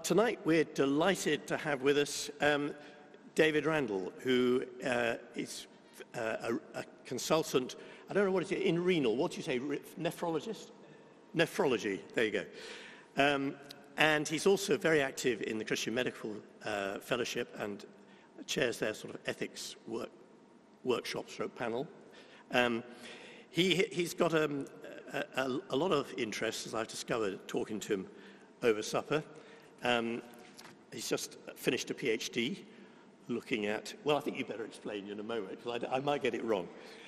Tonight we're delighted to have with us David Randall, who is a consultant, I don't know what it is, in renal, what do you say, nephrologist? Nephrology, there you go. And he's also very active in the Christian Medical Fellowship and chairs their sort of ethics workshop stroke panel. He's got a lot of interest, as I've discovered, talking to him over supper. He's just finished a PhD looking at, well, I think you better explain in a moment, because I might get it wrong.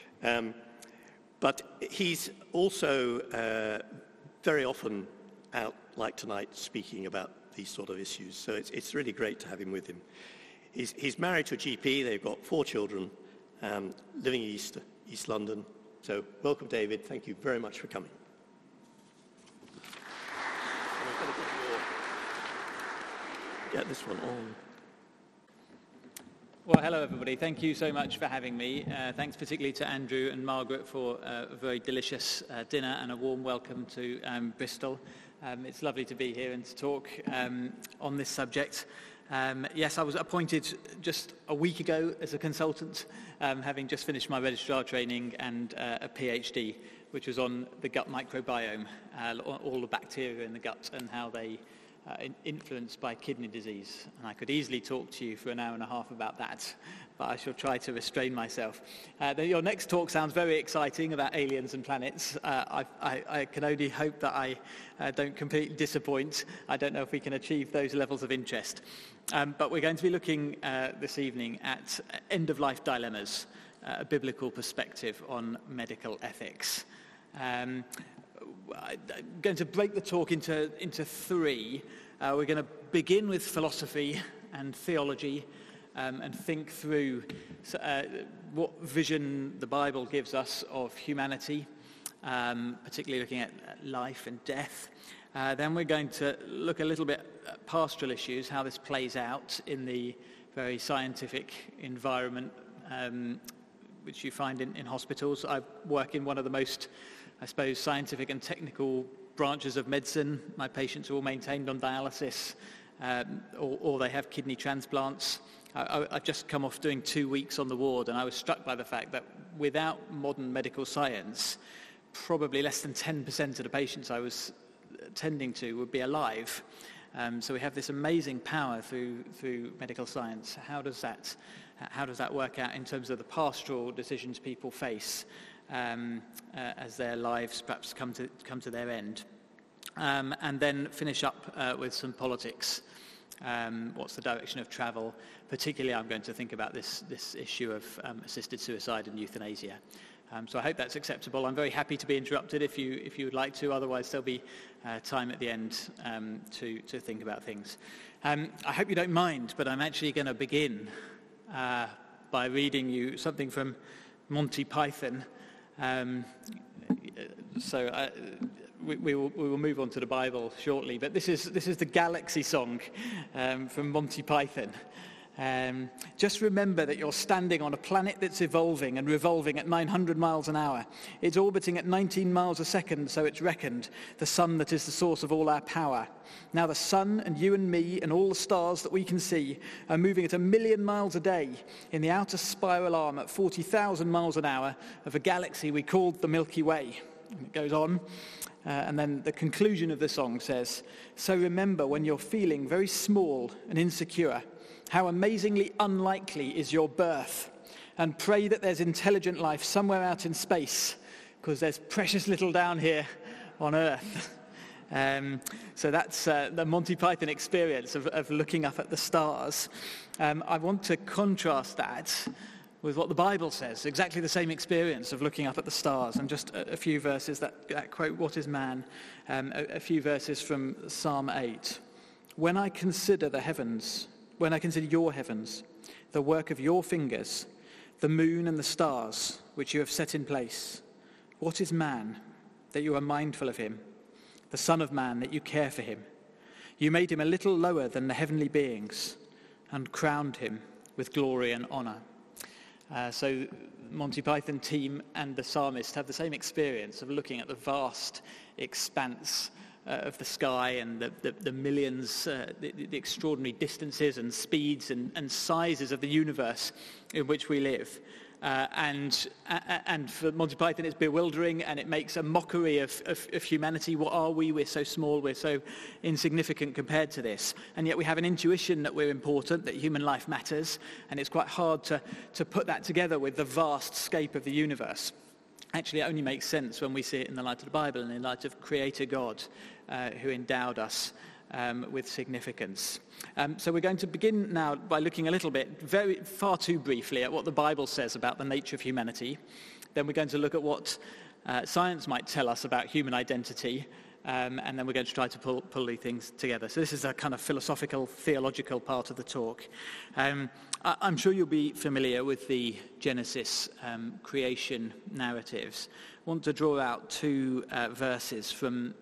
But he's also very often out, like tonight, speaking about these sort of issues. So it's really great to have him with him. He's married to a GP. They've got 4 children, living in East London. So welcome, David. Thank you very much for coming. Get this one on. Well, hello everybody. Thank you so much for having me. Thanks particularly to Andrew and Margaret for a very delicious dinner and a warm welcome to Bristol. It's lovely to be here and to talk on this subject. Yes, I was appointed just a week ago as a consultant, having just finished my registrar training and a PhD, which was on the gut microbiome, all the bacteria in the gut and how they influenced by kidney disease. And I could easily talk to you for an hour and a half about that, but I shall try to restrain myself. Your next talk sounds very exciting about aliens and planets. I can only hope that I don't completely disappoint. I don't know if we can achieve those levels of interest. But we're going to be looking this evening at end-of-life dilemmas, a biblical perspective on medical ethics. I'm going to break the talk into 3. We're going to begin with philosophy and theology and think through what vision the Bible gives us of humanity, particularly looking at life and death. Then we're going to look a little bit at pastoral issues, how this plays out in the very scientific environment which you find in hospitals. I work in one of the most, I suppose, scientific and technical branches of medicine. My patients are all maintained on dialysis or they have kidney transplants. I've just come off doing 2 weeks on the ward, and I was struck by the fact that without modern medical science, probably less than 10% of the patients I was tending to would be alive. So we have this amazing power through medical science. How does that work out in terms of the pastoral decisions people face as their lives perhaps come to their end? And then finish up with some politics. What's the direction of travel? Particularly, I'm going to think about this issue of assisted suicide and euthanasia. So I hope that's acceptable. I'm very happy to be interrupted if you would like to. Otherwise, there'll be time at the end to think about things. I hope you don't mind, but I'm actually going to begin by reading you something from Monty Python. We will move on to the Bible shortly, but this is the Galaxy song from Monty Python. Just remember that you're standing on a planet that's evolving and revolving at 900 miles an hour. It's orbiting at 19 miles a second, so it's reckoned, the sun that is the source of all our power. Now the sun and you and me and all the stars that we can see are moving at 1 million miles a day in the outer spiral arm at 40,000 miles an hour of a galaxy we called the Milky Way. And it goes on. And then the conclusion of the song says, so remember when you're feeling very small and insecure, how amazingly unlikely is your birth, and pray that there's intelligent life somewhere out in space, because there's precious little down here on Earth. So that's the Monty Python experience of looking up at the stars. I want to contrast that with what the Bible says, exactly the same experience of looking up at the stars, and just a few verses that quote, what is man? A few verses from Psalm 8. When I consider the heavens, when I consider your heavens, the work of your fingers, the moon and the stars which you have set in place, what is man that you are mindful of him, the Son of Man that you care for him? You made him a little lower than the heavenly beings and crowned him with glory and honor. So Monty Python team and the psalmist have the same experience of looking at the vast expanse of the sky and the millions, the extraordinary distances and speeds and sizes of the universe in which we live. And for Monty Python, it's bewildering, and it makes a mockery of humanity. What are we? We're so small, we're so insignificant compared to this. And yet we have an intuition that we're important, that human life matters, and it's quite hard to put that together with the vast scope of the universe. Actually, it only makes sense when we see it in the light of the Bible and in light of Creator God, who endowed us with significance. So we're going to begin now by looking a little bit, far too briefly, at what the Bible says about the nature of humanity. Then we're going to look at what science might tell us about human identity, and then we're going to try to pull these things together. So this is a kind of philosophical, theological part of the talk. I'm sure you'll be familiar with the Genesis creation narratives. I want to draw out two verses from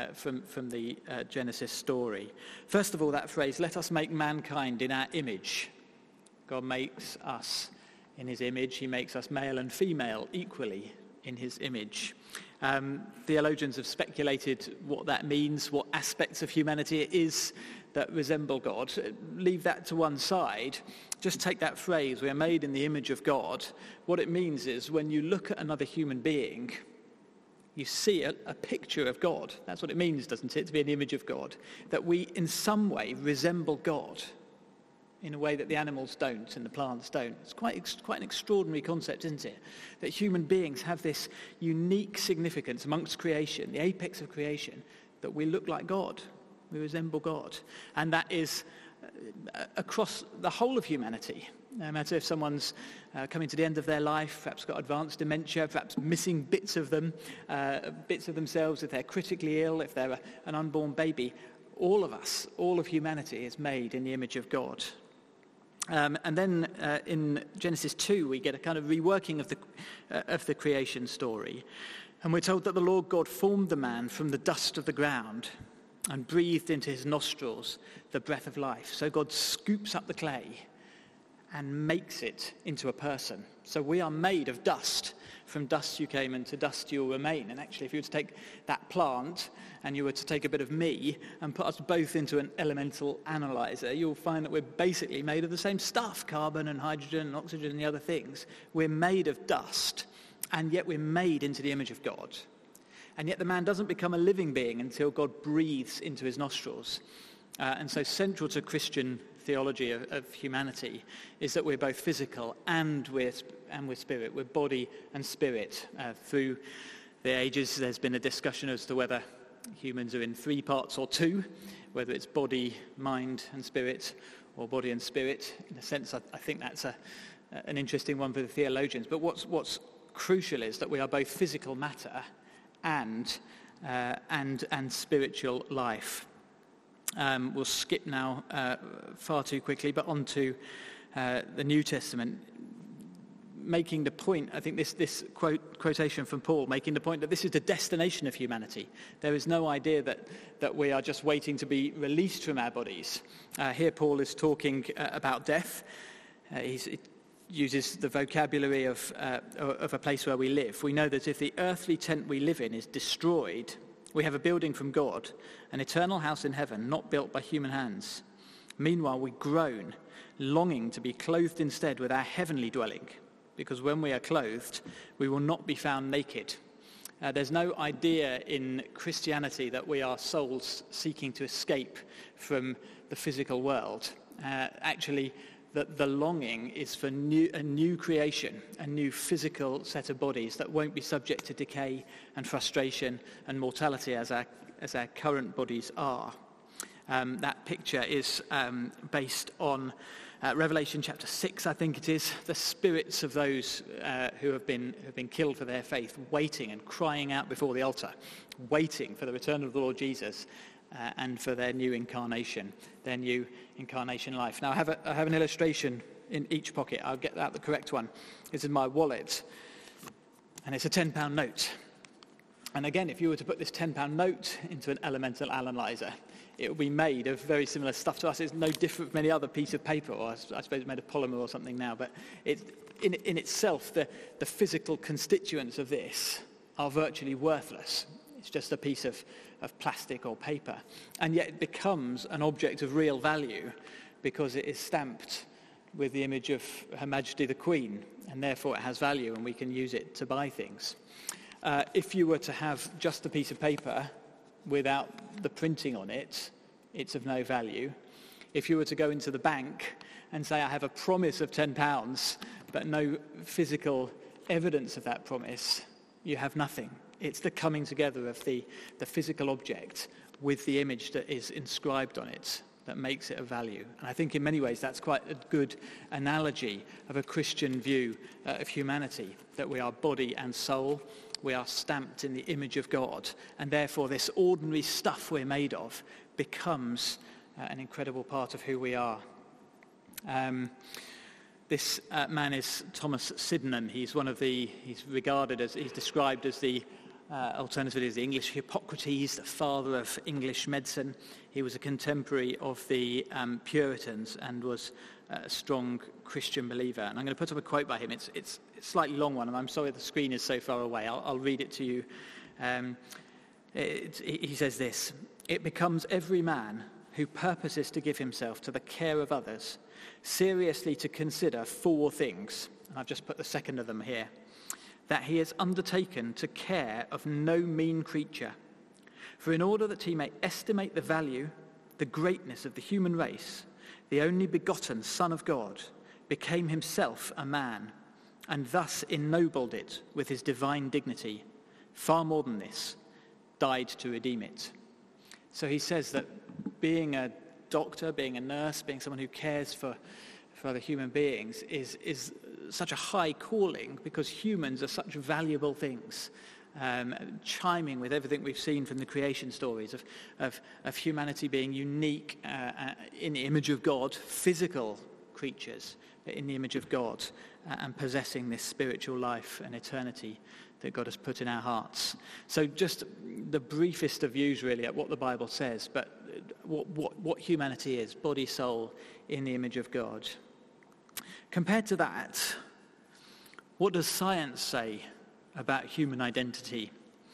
the Genesis story. First of all, that phrase, "Let us make mankind in our image." God makes us in his image. He makes us male and female equally in his image. Theologians have speculated what that means, what aspects of humanity it is that resemble God. Leave that to one side. Just take that phrase, "we are made in the image of God." What it means is when you look at another human being, you see a picture of God. That's what it means, doesn't it, to be in the image of God? That we, in some way, resemble God in a way that the animals don't and the plants don't. It's quite an extraordinary concept, isn't it? That human beings have this unique significance amongst creation, the apex of creation, that we look like God. We resemble God. And that is across the whole of humanity. No matter if someone's coming to the end of their life, perhaps got advanced dementia, perhaps missing bits of themselves, if they're critically ill, if they're an unborn baby, all of us, all of humanity is made in the image of God. And then in Genesis 2, we get a kind of reworking of the creation story. And we're told that the Lord God formed the man from the dust of the ground and breathed into his nostrils the breath of life. So God scoops up the clay and makes it into a person. So we are made of dust. From dust you came, and to dust you'll remain. And actually, if you were to take that plant and you were to take a bit of me and put us both into an elemental analyzer, you'll find that we're basically made of the same stuff, carbon and hydrogen and oxygen and the other things. We're made of dust, and yet we're made into the image of God. And yet the man doesn't become a living being until God breathes into his nostrils. And so central to Christian theology of humanity is that we're both physical and we're spirit. We're body and spirit. Through the ages, there's been a discussion as to whether humans are in three parts or two, whether it's body, mind, and spirit, or body and spirit. In a sense, I think that's an interesting one for the theologians. But what's crucial is that we are both physical matter and spiritual life. We'll skip now far too quickly, but on to the New Testament, making the point, I think this quotation from Paul, making the point that this is the destination of humanity. There is no idea that we are just waiting to be released from our bodies. Here Paul is talking about death. He uses the vocabulary of a place where we live. We know that if the earthly tent we live in is destroyed, we have a building from God, an eternal house in heaven, not built by human hands. Meanwhile, we groan, longing to be clothed instead with our heavenly dwelling, because when we are clothed, we will not be found naked. There's no idea in Christianity that we are souls seeking to escape from the physical world. Actually, the longing is for a new creation, a new physical set of bodies that won't be subject to decay and frustration and mortality as our current bodies are. That picture is based on Revelation chapter 6, I think it is, the spirits of those who have been killed for their faith, waiting and crying out before the altar, waiting for the return of the Lord Jesus and for their new incarnation life. Now, I have an illustration in each pocket. I'll get out the correct one. This is my wallet, and it's a £10 note. And again, if you were to put this £10 note into an elemental analyzer, it will be made of very similar stuff to us. It's no different from any other piece of paper, or I suppose it's made of polymer or something now. But in itself, the physical constituents of this are virtually worthless. It's just a piece of plastic or paper. And yet it becomes an object of real value because it is stamped with the image of Her Majesty the Queen, and therefore it has value and we can use it to buy things. If you were to have just a piece of paper without the printing on it, it's of no value. If you were to go into the bank and say, I have a promise of £10, but no physical evidence of that promise, you have nothing. It's the coming together of the physical object with the image that is inscribed on it that makes it of value. And I think in many ways that's quite a good analogy of a Christian view of humanity, that we are body and soul, we are stamped in the image of God, and therefore this ordinary stuff we're made of becomes an incredible part of who we are. This man is Thomas Sydenham. He's described as the alternatively as the English Hippocrates, the father of English medicine. He was a contemporary of the Puritans and was a strong Christian believer. And I'm going to put up a quote by him. It's a slightly long one, and I'm sorry the screen is so far away. I'll read it to you. He says this: "It becomes every man who purposes to give himself to the care of others seriously to consider 4 things," and I've just put the second of them here, "that he has undertaken to care of no mean creature. For in order that he may estimate the value, the greatness of the human race, the only begotten Son of God became himself a man, and thus ennobled it with his divine dignity. Far more than this, died to redeem it." So he says that being a doctor, being a nurse, being someone who cares for other human beings is such a high calling because humans are such valuable things, chiming with everything we've seen from the creation stories of humanity being unique in the image of God, physical creatures in the image of God, and possessing this spiritual life and eternity that God has put in our hearts. So just the briefest of views really at what the Bible says, but what humanity is, body, soul, in the image of God. Compared to that, what does science say about human identity?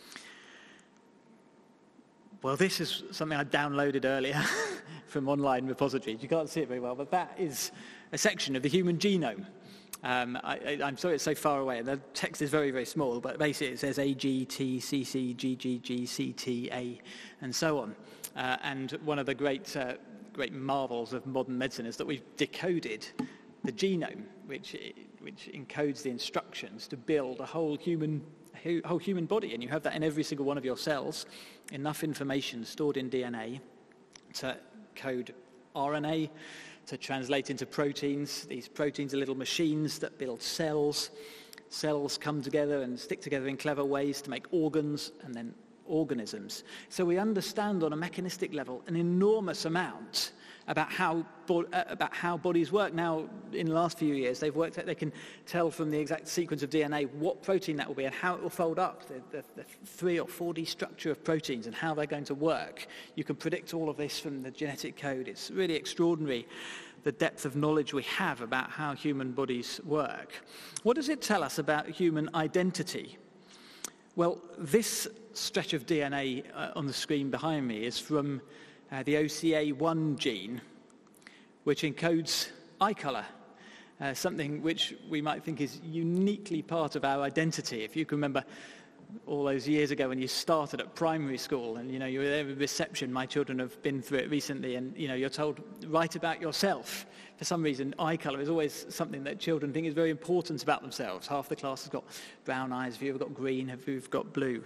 Well, this is something I downloaded earlier from online repositories. You can't see it very well, but that is a section of the human genome. I'm sorry it's so far away, and the text is very, very small, but basically it says A, G, T, C, C, G, G, G, C, T, A, and so on. And one of the great marvels of modern medicine is that we've decoded the genome, which encodes the instructions to build a whole human body, and you have that in every single one of your cells, enough information stored in DNA to code RNA, to translate into proteins. These proteins are little machines that build cells. Cells come together and stick together in clever ways to make organs and then organisms. So we understand on a mechanistic level an enormous amount about how bodies work. Now, in the last few years, they've worked out, they can tell from the exact sequence of DNA what protein that will be and how it will fold up, the 3 or 4D structure of proteins and how they're going to work. You can predict all of this from the genetic code. It's really extraordinary, the depth of knowledge we have about how human bodies work. What does it tell us about human identity? Well, this stretch of DNA on the screen behind me is from the OCA1 gene, which encodes eye colour, something which we might think is uniquely part of our identity. If you can remember all those years ago when you started at primary school and you were there with reception, my children have been through it recently, and you're told, write about yourself. For some reason, eye colour is always something that children think is very important about themselves. Half the class has got brown eyes, a few have got green, a few have got blue.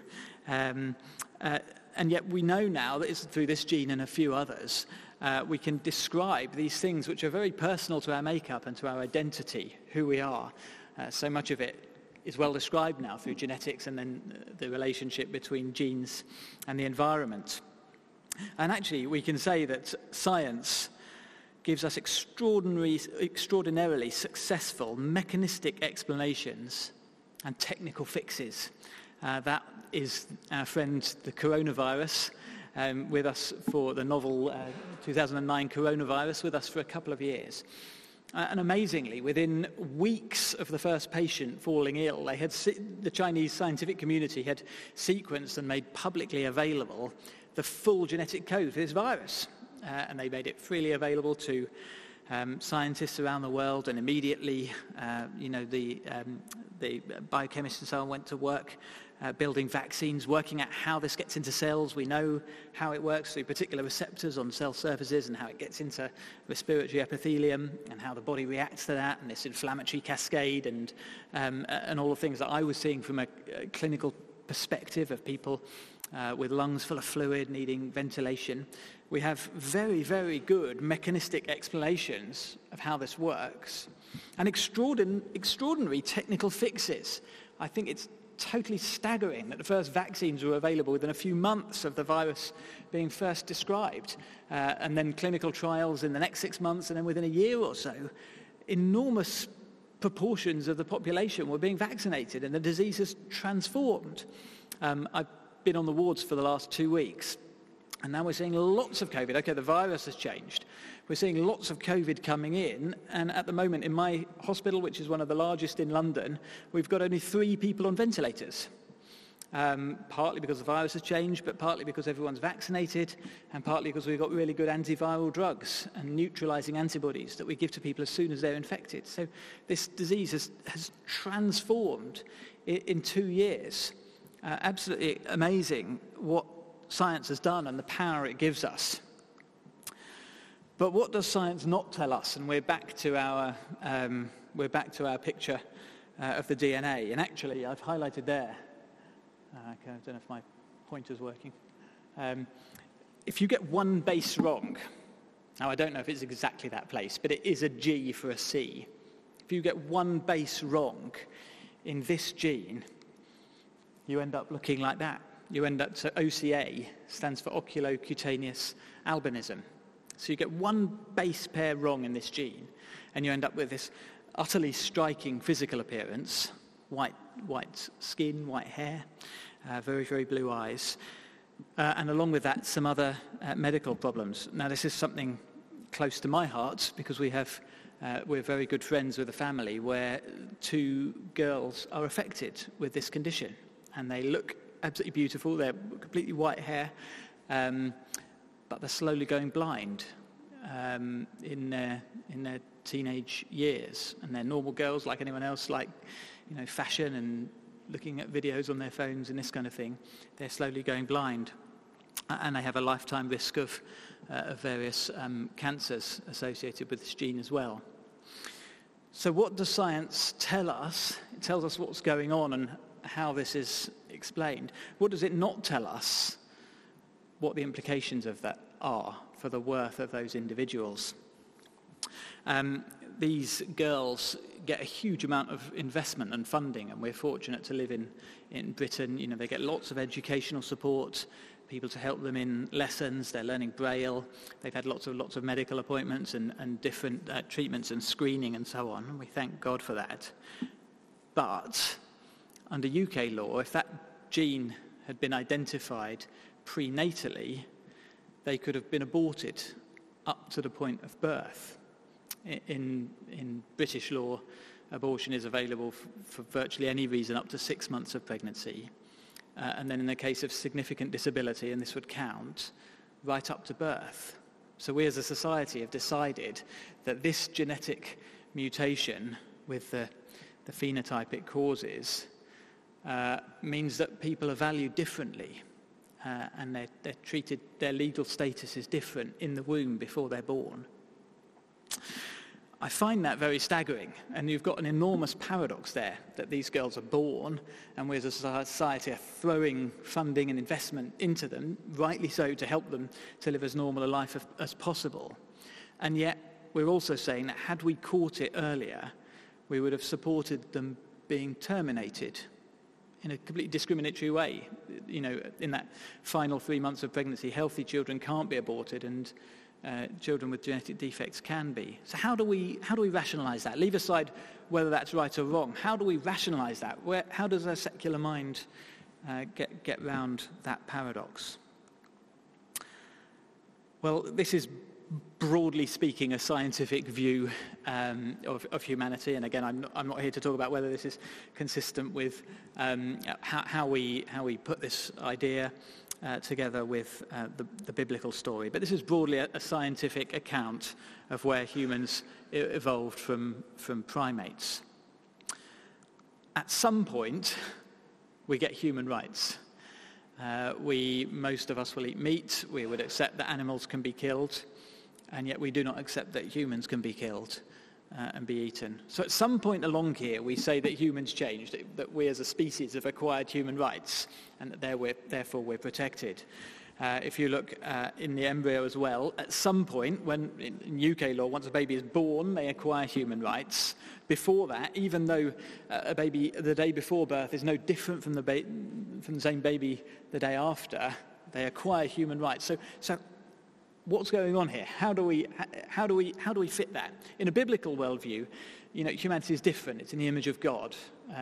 And yet we know now that it's through this gene and a few others, we can describe these things which are very personal to our makeup and to our identity, who we are. So much of it is well described now through genetics and then the relationship between genes and the environment. And actually, we can say that science gives us extraordinarily successful mechanistic explanations and technical fixes. That is our friend the coronavirus, with us for the novel 2009 Coronavirus, with us for a couple of years. And amazingly, within weeks of the first patient falling ill, the Chinese scientific community had sequenced and made publicly available the full genetic code for this virus. And they made it freely available to scientists around the world, and immediately, the biochemists and so on went to work building vaccines, working out how this gets into cells. We know how it works through particular receptors on cell surfaces and how it gets into respiratory epithelium and how the body reacts to that and this inflammatory cascade and all the things that I was seeing from a clinical perspective of people with lungs full of fluid needing ventilation. We have very, very good mechanistic explanations of how this works and extraordinary technical fixes. I think it's totally staggering that the first vaccines were available within a few months of the virus being first described, and then clinical trials in the next 6 months, and then within a year or so, enormous proportions of the population were being vaccinated, and the disease has transformed. I've been on the wards for the last 2 weeks, and now we're seeing lots of COVID. Okay, the virus has changed. We're seeing lots of COVID coming in, and at the moment in my hospital, which is one of the largest in London, we've got only 3 people on ventilators. Partly because the virus has changed, but partly because everyone's vaccinated, and partly because we've got really good antiviral drugs and neutralizing antibodies that we give to people as soon as they're infected. So this disease has transformed in 2 years. Absolutely amazing what science has done and the power it gives us. But what does science not tell us? And we're back to our picture of the DNA. And actually, I've highlighted there. I don't know if my pointer's working. If you get one base wrong, now I don't know if it's exactly that place, but it is a G for a C. If you get one base wrong in this gene, you end up looking like that. You end up, so OCA stands for oculocutaneous albinism. So you get one base pair wrong in this gene, and you end up with this utterly striking physical appearance, white skin, white hair, very, very blue eyes, and along with that, some other medical problems. Now, this is something close to my heart because we're very good friends with a family where 2 girls are affected with this condition, and they look absolutely beautiful. They're completely white hair, but they're slowly going blind in their teenage years. And they're normal girls like anyone else, like fashion and looking at videos on their phones and this kind of thing. They're slowly going blind, and they have a lifetime risk of various cancers associated with this gene as well. So what does science tell us? It tells us what's going on and how this is explained. What does it not tell us? What the implications of that are for the worth of those individuals. These girls get a huge amount of investment and funding, and we're fortunate to live in Britain. They get lots of educational support, people to help them in lessons. They're learning Braille. They've had lots of medical appointments and different treatments and screening and so on, and we thank God for that. But under UK law, if that gene had been identified prenatally, they could have been aborted up to the point of birth. In British law, abortion is available for virtually any reason up to 6 months of pregnancy. And then in the case of significant disability, and this would count, right up to birth. So we as a society have decided that this genetic mutation with the phenotype it causes means that people are valued differently. And they're treated, their legal status is different in the womb before they're born. I find that very staggering, and you've got an enormous paradox there, that these girls are born, and we as a society are throwing funding and investment into them, rightly so, to help them to live as normal a life as possible. And yet, we're also saying that had we caught it earlier, we would have supported them being terminated in a completely discriminatory way. In that final 3 months of pregnancy, healthy children can't be aborted, and children with genetic defects can be. So how do we rationalize that? Leave aside whether that's right or wrong. How do we rationalize that? How does a secular mind get round that paradox? Well, this is broadly speaking, a scientific view of humanity. And again, I'm not here to talk about whether this is consistent with how we put this idea together with the biblical story. But this is broadly a scientific account of where humans evolved from primates. At some point, we get human rights. Most of us will eat meat. We would accept that animals can be killed, and yet we do not accept that humans can be killed and be eaten. So at some point along here, we say that humans changed, that we as a species have acquired human rights, and that therefore we're protected. If you look in the embryo as well, at some point, when in UK law, once a baby is born, they acquire human rights. Before that, even though a baby the day before birth is no different from the same baby the day after, they acquire human rights. So what's going on here? How do we fit that? In a biblical worldview, humanity is different. It's in the image of God.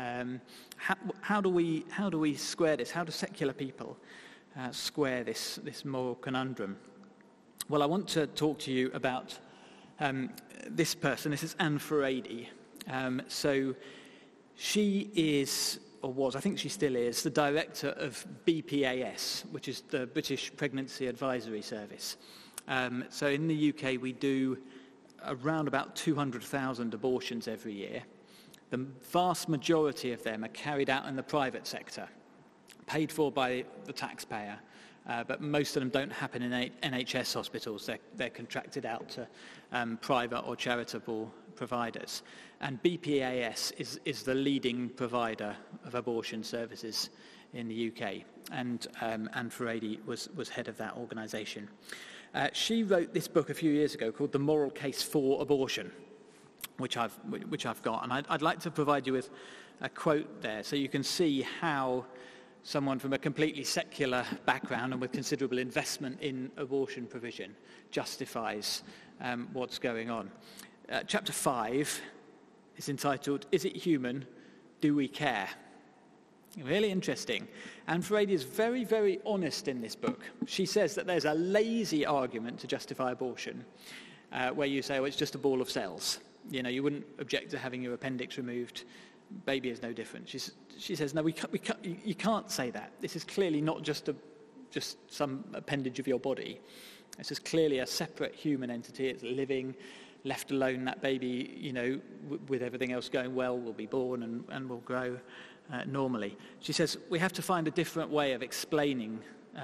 How do we square this? How do secular people square this moral conundrum? Well, I want to talk to you about this person. This is Anne Furedi. So she is, or was, I think she still is, the director of BPAS, which is the British Pregnancy Advisory Service. So in the UK, we do around about 200,000 abortions every year. The vast majority of them are carried out in the private sector, paid for by the taxpayer, but most of them don't happen in NHS hospitals. They're contracted out to private or charitable providers. And BPAS is the leading provider of abortion services in the UK. And Anne Furedi was head of that organisation. She wrote this book a few years ago called The Moral Case for Abortion, which I've got. And I'd like to provide you with a quote there so you can see how someone from a completely secular background and with considerable investment in abortion provision justifies what's going on. Chapter 5 is entitled, Is It Human? Do We Care? Really interesting. Anne Furedi is very, very honest in this book. She says that there's a lazy argument to justify abortion where you say, well, it's just a ball of cells. You wouldn't object to having your appendix removed. Baby is no different. She says, no, you can't say that. This is clearly not just some appendage of your body. This is clearly a separate human entity. It's living, left alone. That baby, with everything else going well, will be born and will grow normally. She says, we have to find a different way of explaining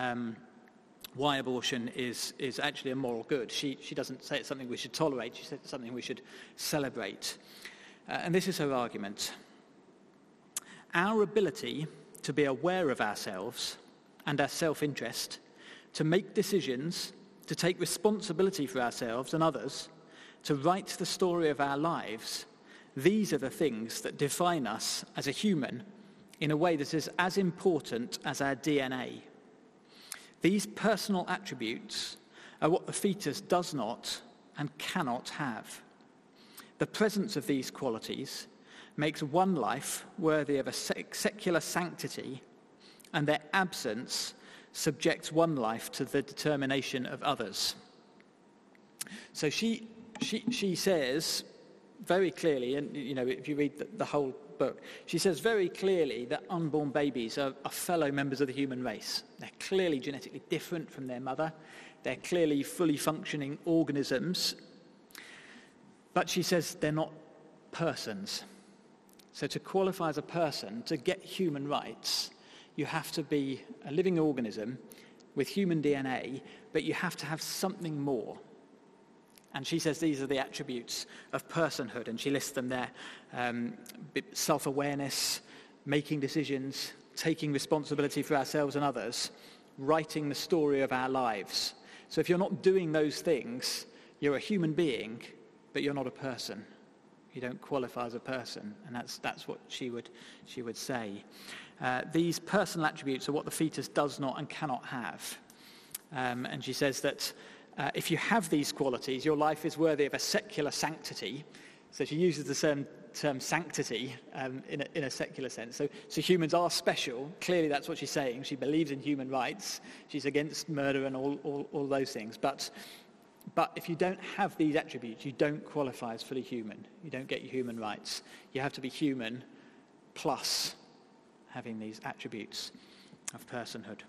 why abortion is actually a moral good. She doesn't say it's something we should tolerate. She says it's something we should celebrate. And this is her argument. Our ability to be aware of ourselves and our self-interest, to make decisions, to take responsibility for ourselves and others, to write the story of our lives, these are the things that define us as a human in a way that is as important as our DNA. These personal attributes are what the fetus does not and cannot have. The presence of these qualities makes one life worthy of a secular sanctity, and their absence subjects one life to the determination of others. So she says very clearly, and if you read the whole book, she says very clearly that unborn babies are fellow members of the human race. They're clearly genetically different from their mother. They're clearly fully functioning organisms. But she says they're not persons. So to qualify as a person, to get human rights, you have to be a living organism with human DNA, but you have to have something more. And she says these are the attributes of personhood, and she lists them there. Self-awareness, making decisions, taking responsibility for ourselves and others, writing the story of our lives. So if you're not doing those things, you're a human being, but you're not a person. You don't qualify as a person, and that's what she would say. These personal attributes are what the fetus does not and cannot have. And she says that if you have these qualities, your life is worthy of a secular sanctity. So she uses the term sanctity in a secular sense. So humans are special. Clearly that's what she's saying. She believes in human rights. She's against murder and all those things. But But if you don't have these attributes, you don't qualify as fully human. You don't get your human rights. You have to be human plus having these attributes of personhood.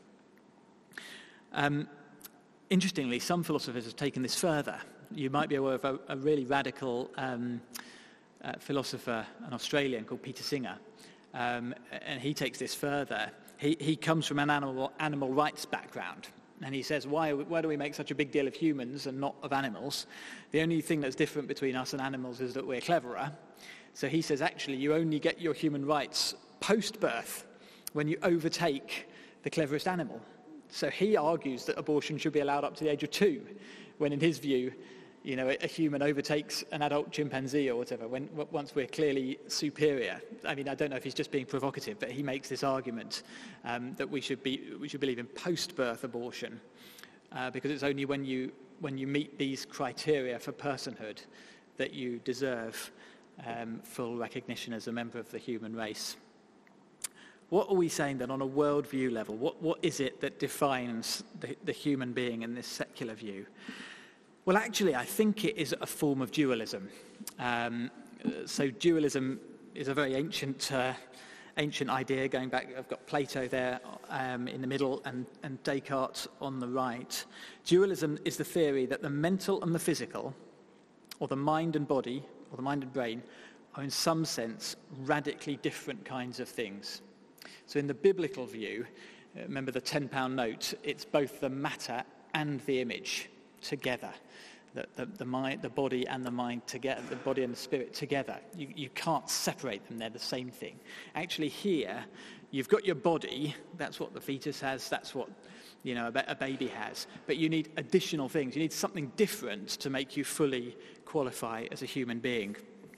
Interestingly, some philosophers have taken this further. You might be aware of a really radical philosopher, an Australian called Peter Singer, and he takes this further. He comes from an animal rights background, and he says, why do we make such a big deal of humans and not of animals? The only thing that's different between us and animals is that we're cleverer. So he says, actually, you only get your human rights post-birth when you overtake the cleverest animal. So he argues that abortion should be allowed up to the age of 2, when in his view, a human overtakes an adult chimpanzee or whatever, once we're clearly superior. I mean, I don't know if he's just being provocative, but he makes this argument that we should believe in post-birth abortion, because it's only when you meet these criteria for personhood that you deserve full recognition as a member of the human race. What are we saying then on a worldview level? What is it that defines the human being in this secular view? Well, actually, I think it is a form of dualism. So dualism is a very ancient idea going back. I've got Plato there in the middle and Descartes on the right. Dualism is the theory that the mental and the physical, or the mind and body, or the mind and brain, are in some sense radically different kinds of things. So in the biblical view, remember the £10 note, it's both the matter and the image together. The mind, the body and the mind together, the body and the spirit together. You can't separate them, they're the same thing. Actually here, you've got your body, that's what the fetus has, that's what a baby has. But you need additional things. You need something different to make you fully qualify as a human being.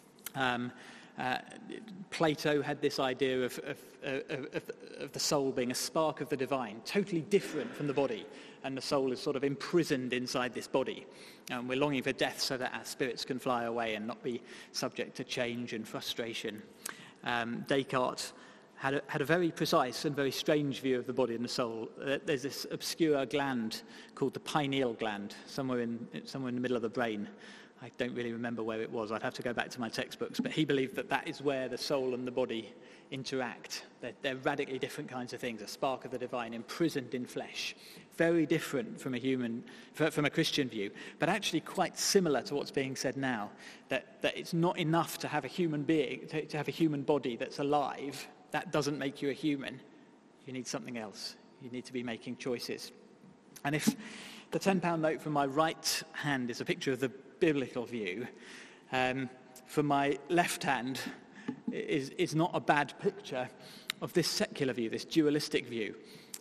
Plato had this idea of the soul being a spark of the divine, totally different from the body, and the soul is sort of imprisoned inside this body. We're longing for death so that our spirits can fly away and not be subject to change and frustration. Descartes had a very precise and very strange view of the body and the soul. There's this obscure gland called the pineal gland, somewhere in the middle of the brain. I don't really remember where it was. I'd have to go back to my textbooks. But he believed that is where the soul and the body interact. They're radically different kinds of things. A spark of the divine imprisoned in flesh. Very different from a Christian view. But actually quite similar to what's being said now. That it's not enough to have a human being, to have a human body that's alive. That doesn't make you a human. You need something else. You need to be making choices. And if the £10 note from my right hand is a picture of the biblical view, for my left hand is not a bad picture of this secular view, this dualistic view.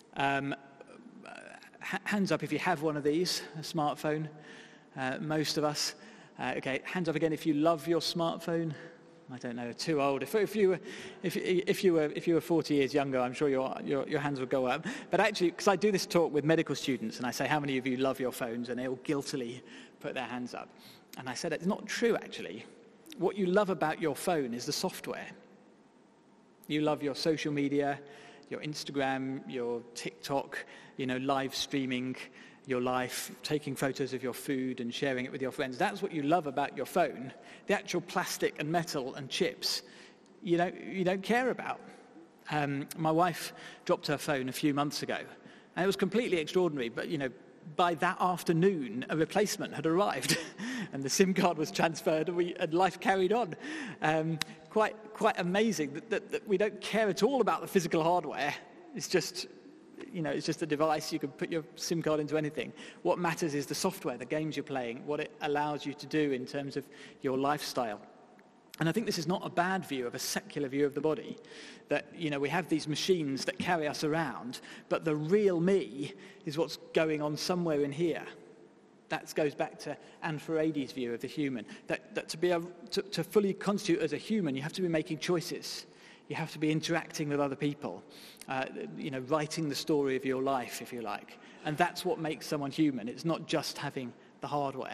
Hands up if you have one of these, a smartphone. Most of us. Okay, hands up again if you love your smartphone. I don't know, too old. If you were 40 years younger, I'm sure your hands would go up. But actually, because I do this talk with medical students, and I say, how many of you love your phones? And they all guiltily put their hands up. And I said, it's not true, actually. What you love about your phone is the software. You love your social media, your Instagram, your TikTok, live streaming your life, taking photos of your food and sharing it with your friends. That's what you love about your phone. The actual plastic and metal and chips, you don't care about. My wife dropped her phone a few months ago, and it was completely extraordinary, but by that afternoon, a replacement had arrived, and the SIM card was transferred, and life carried on. Quite amazing that we don't care at all about the physical hardware. It's just a device. You can put your SIM card into anything. What matters is the software, the games you're playing, what it allows you to do in terms of your lifestyle. And I think this is not a bad view of a secular view of the body, that, we have these machines that carry us around, but the real me is what's going on somewhere in here. That goes back to Anne Farady's view of the human, that to fully constitute as a human, you have to be making choices. You have to be interacting with other people, writing the story of your life, if you like. And that's what makes someone human. It's not just having the hardware.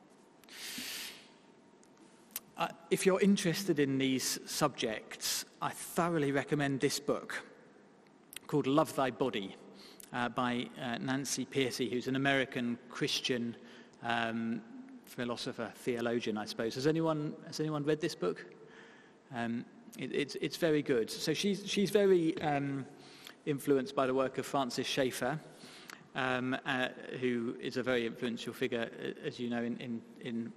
If you're interested in these subjects, I thoroughly recommend this book called Love Thy Body by Nancy Pearcey, who's an American Christian philosopher, theologian, I suppose. Has anyone read this book? It's very good. So she's very influenced by the work of Francis Schaeffer, who is a very influential figure, as you know, in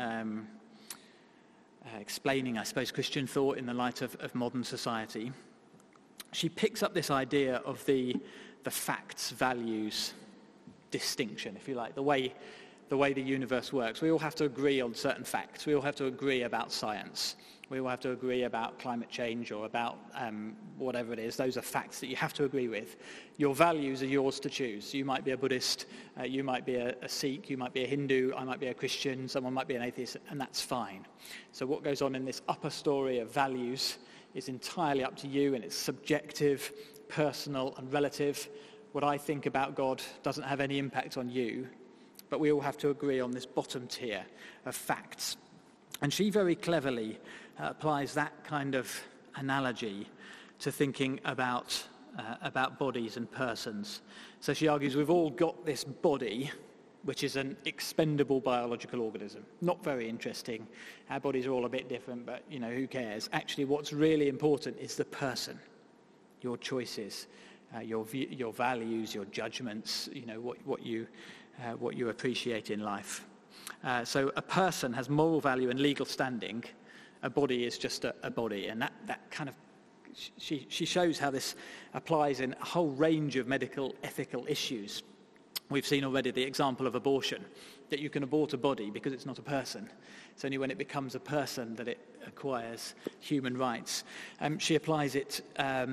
explaining, I suppose, Christian thought in the light of modern society. She picks up this idea of the facts, values distinction, if you like, the way the universe works. We all have to agree on certain facts. We all have to agree about science. We all have to agree about climate change or about whatever it is. Those are facts that you have to agree with. Your values are yours to choose. You might be a Buddhist, you might be a Sikh, you might be a Hindu, I might be a Christian, someone might be an atheist, and that's fine. So what goes on in this upper story of values is entirely up to you, and it's subjective, personal, and relative. What I think about God doesn't have any impact on you, but we all have to agree on this bottom tier of facts. And she very cleverly applies that kind of analogy to thinking about bodies and persons. So she argues we've all got this body, which is an expendable biological organism. Not very interesting. Our bodies are all a bit different, but who cares? Actually, what's really important is the person, your choices, your values, your judgments. What you appreciate in life. So a person has moral value and legal standing. A body is just a body, and that kind of she shows how this applies in a whole range of medical ethical issues. We've seen already the example of abortion, that you can abort a body because it's not a person. It's only when it becomes a person that it acquires human rights. She applies it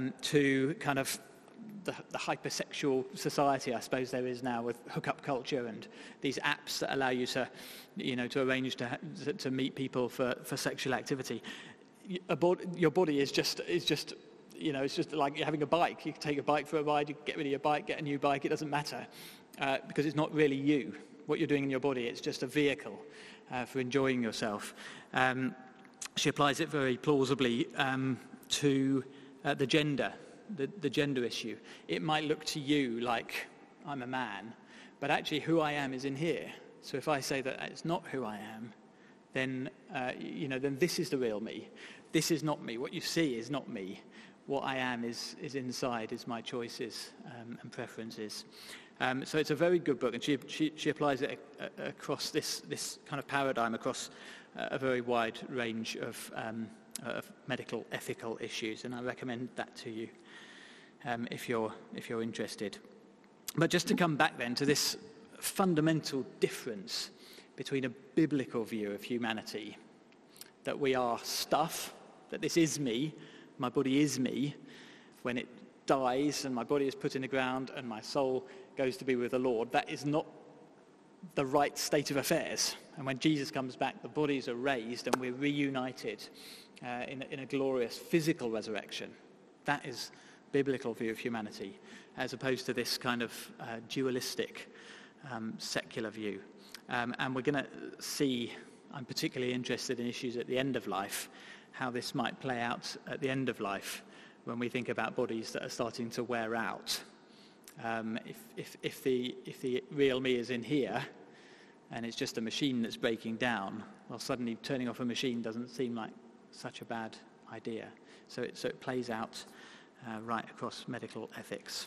to kind of the hypersexual society, I suppose, there is now with hookup culture and these apps that allow you to, to arrange to meet people for sexual activity. Your body is just it's just like you're having a bike. You can take a bike for a ride, you can get rid of your bike, get a new bike. It doesn't matter because it's not really you. What you're doing in your body, it's just a vehicle for enjoying yourself. She applies it very plausibly to the gender. The gender issue. It might look to you like I'm a man, but actually who I am is in here. So if I say that it's not who I am, then then this is the real me. This is not me. What you see is not me. What I am is inside, is my choices and preferences. So it's a very good book, and she applies it across this kind of paradigm across a very wide range of medical ethical issues, and I recommend that to you if you're interested. But just to come back then to this fundamental difference between a biblical view of humanity, that we are stuff, that this is me, my body is me, when it dies and my body is put in the ground and my soul goes to be with the Lord, that is not the right state of affairs. And when Jesus comes back, the bodies are raised and we're reunited in a glorious physical resurrection. That is biblical view of humanity, as opposed to this kind of dualistic secular view. And we're going to see, I'm particularly interested in issues at the end of life, how this might play out at the end of life when we think about bodies that are starting to wear out. If the real me is in here and it's just a machine that's breaking down, well, suddenly turning off a machine doesn't seem like such a bad idea. So it plays out right across medical ethics.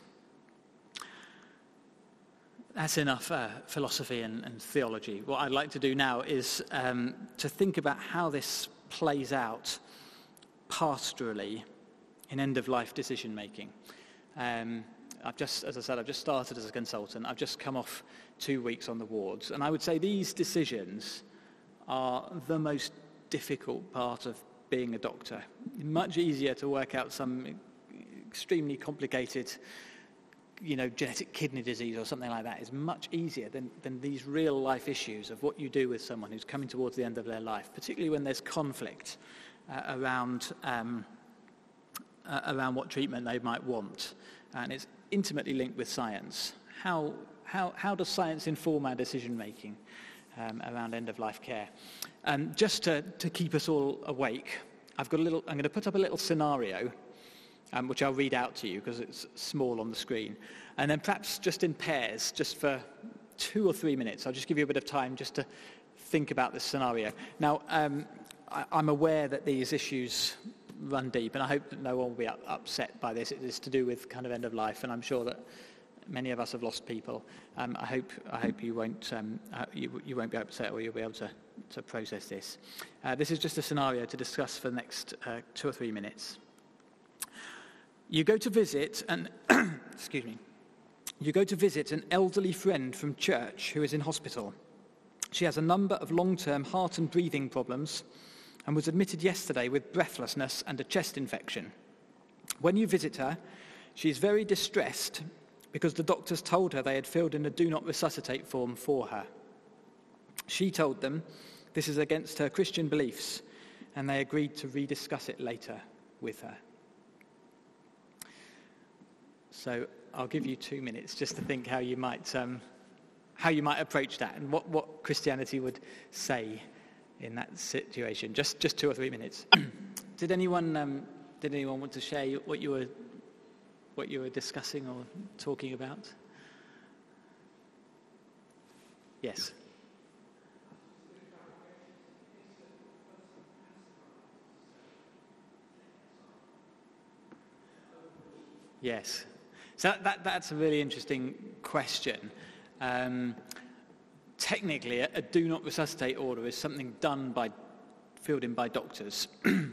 That's enough philosophy and theology. What I'd like to do now is to think about how this plays out pastorally in end-of-life decision-making. I've just started as a consultant. I've just come off 2 weeks on the wards. And I would say these decisions are the most difficult part of being a doctor. Much easier to work out some extremely complicated, genetic kidney disease or something like that is much easier than these real-life issues of what you do with someone who's coming towards the end of their life, particularly when there's conflict around what treatment they might want. And it's intimately linked with science. How does science inform our decision-making around end-of-life care? Just to keep us all awake, I'm going to put up a little scenario, which I'll read out to you because it's small on the screen. And then perhaps just in pairs, just for 2 or 3 minutes. I'll just give you a bit of time just to think about this scenario. Now, I'm aware that these issues run deep, and I hope that no one will be upset by this. It is to do with kind of end of life, and I'm sure that many of us have lost people. I hope you won't you won't be upset, or you'll be able to process this. This is just a scenario to discuss for the next 2 or 3 minutes. You go to visit an excuse me. You go to visit an elderly friend from church who is in hospital. She has a number of long-term heart and breathing problems and was admitted yesterday with breathlessness and a chest infection. When you visit her, she is very distressed because the doctors told her they had filled in a do not resuscitate form for her. She told them this is against her Christian beliefs, and they agreed to rediscuss it later with her. So I'll give you 2 minutes just to think how you might approach that, and what Christianity would say in that situation. Just 2 or 3 minutes. Did anyone want to share what you were discussing or talking about? Yes. Yes. So that's a really interesting question. Technically, a do not resuscitate order is something filled in by doctors.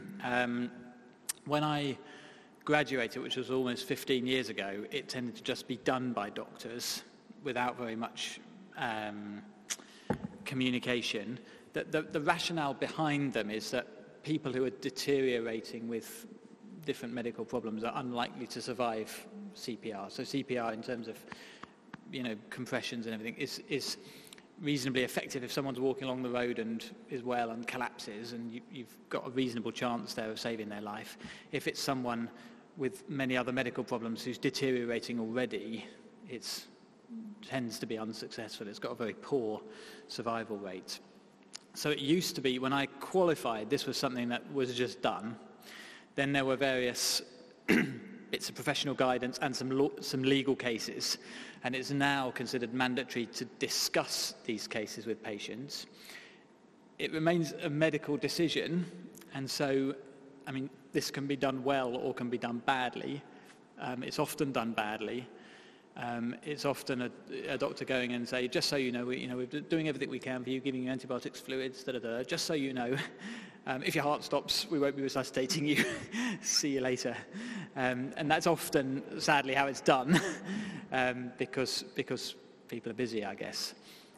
When I graduated, which was almost 15 years ago, it tended to just be done by doctors without very much communication. The rationale behind them is that people who are deteriorating with different medical problems are unlikely to survive CPR. So CPR, in terms of compressions and everything, is reasonably effective if someone's walking along the road and is well and collapses, and you've got a reasonable chance there of saving their life. If it's someone with many other medical problems who's deteriorating already, it tends to be unsuccessful. It's got a very poor survival rate. So it used to be, when I qualified, this was something that was just done. Then there were various bits of professional guidance and some legal cases, and it's now considered mandatory to discuss these cases with patients. It remains a medical decision, and so, this can be done well or can be done badly. It's often done badly. It's often a doctor going and say, just so you know, we're doing everything we can for you, giving you antibiotics, fluids, just so you know. If your heart stops, we won't be resuscitating you. See you later. And that's often, sadly, how it's done, because people are busy, I guess,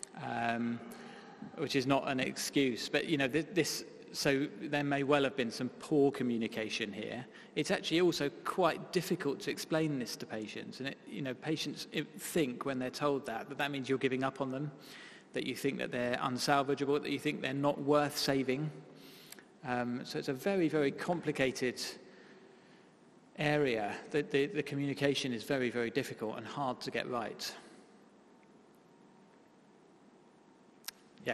which is not an excuse. But, so there may well have been some poor communication here. It's actually also quite difficult to explain this to patients. And, patients think when they're told that means you're giving up on them, that you think that they're unsalvageable, that you think they're not worth saving. So it's a very, very complicated area. The communication is very, very difficult and hard to get right. Yeah.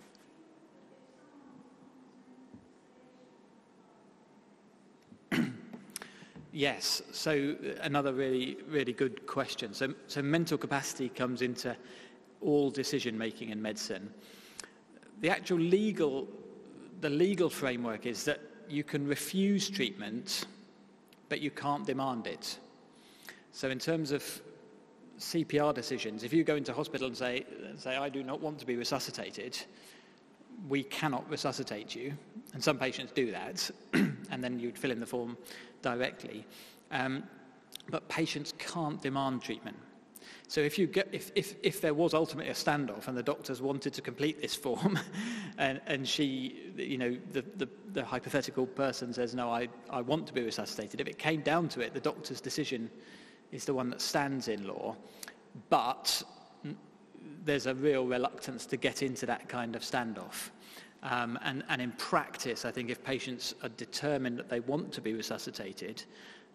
Yes, so another really, really good question. So mental capacity comes into all decision-making in medicine. The legal framework is that you can refuse treatment, but you can't demand it. So in terms of CPR decisions, if you go into hospital and say, I do not want to be resuscitated, we cannot resuscitate you. And some patients do that, and then you'd fill in the form directly. But patients can't demand treatment. So if there was ultimately a standoff and the doctors wanted to complete this form, and she, the hypothetical person says, no, I want to be resuscitated, if it came down to it, the doctor's decision is the one that stands in law. But there's a real reluctance to get into that kind of standoff. And in practice, I think if patients are determined that they want to be resuscitated,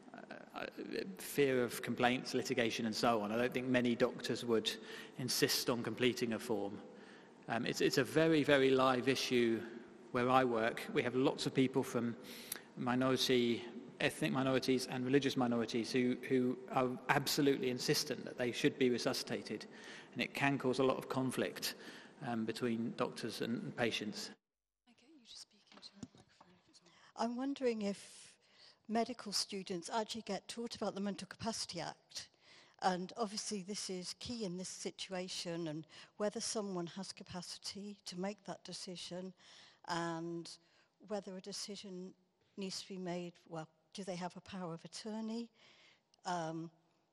fear of complaints, litigation, and so on, I don't think many doctors would insist on completing a form. It's a very, very live issue where I work. We have lots of people from minority ethnic minorities and religious minorities who are absolutely insistent that they should be resuscitated, and it can cause a lot of conflict between doctors and patients. Okay, you just speak into the microphone. I'm wondering if medical students actually get taught about the Mental Capacity Act, and obviously this is key in this situation, and whether someone has capacity to make that decision, and whether a decision needs to be made, well, do they have a power of attorney? And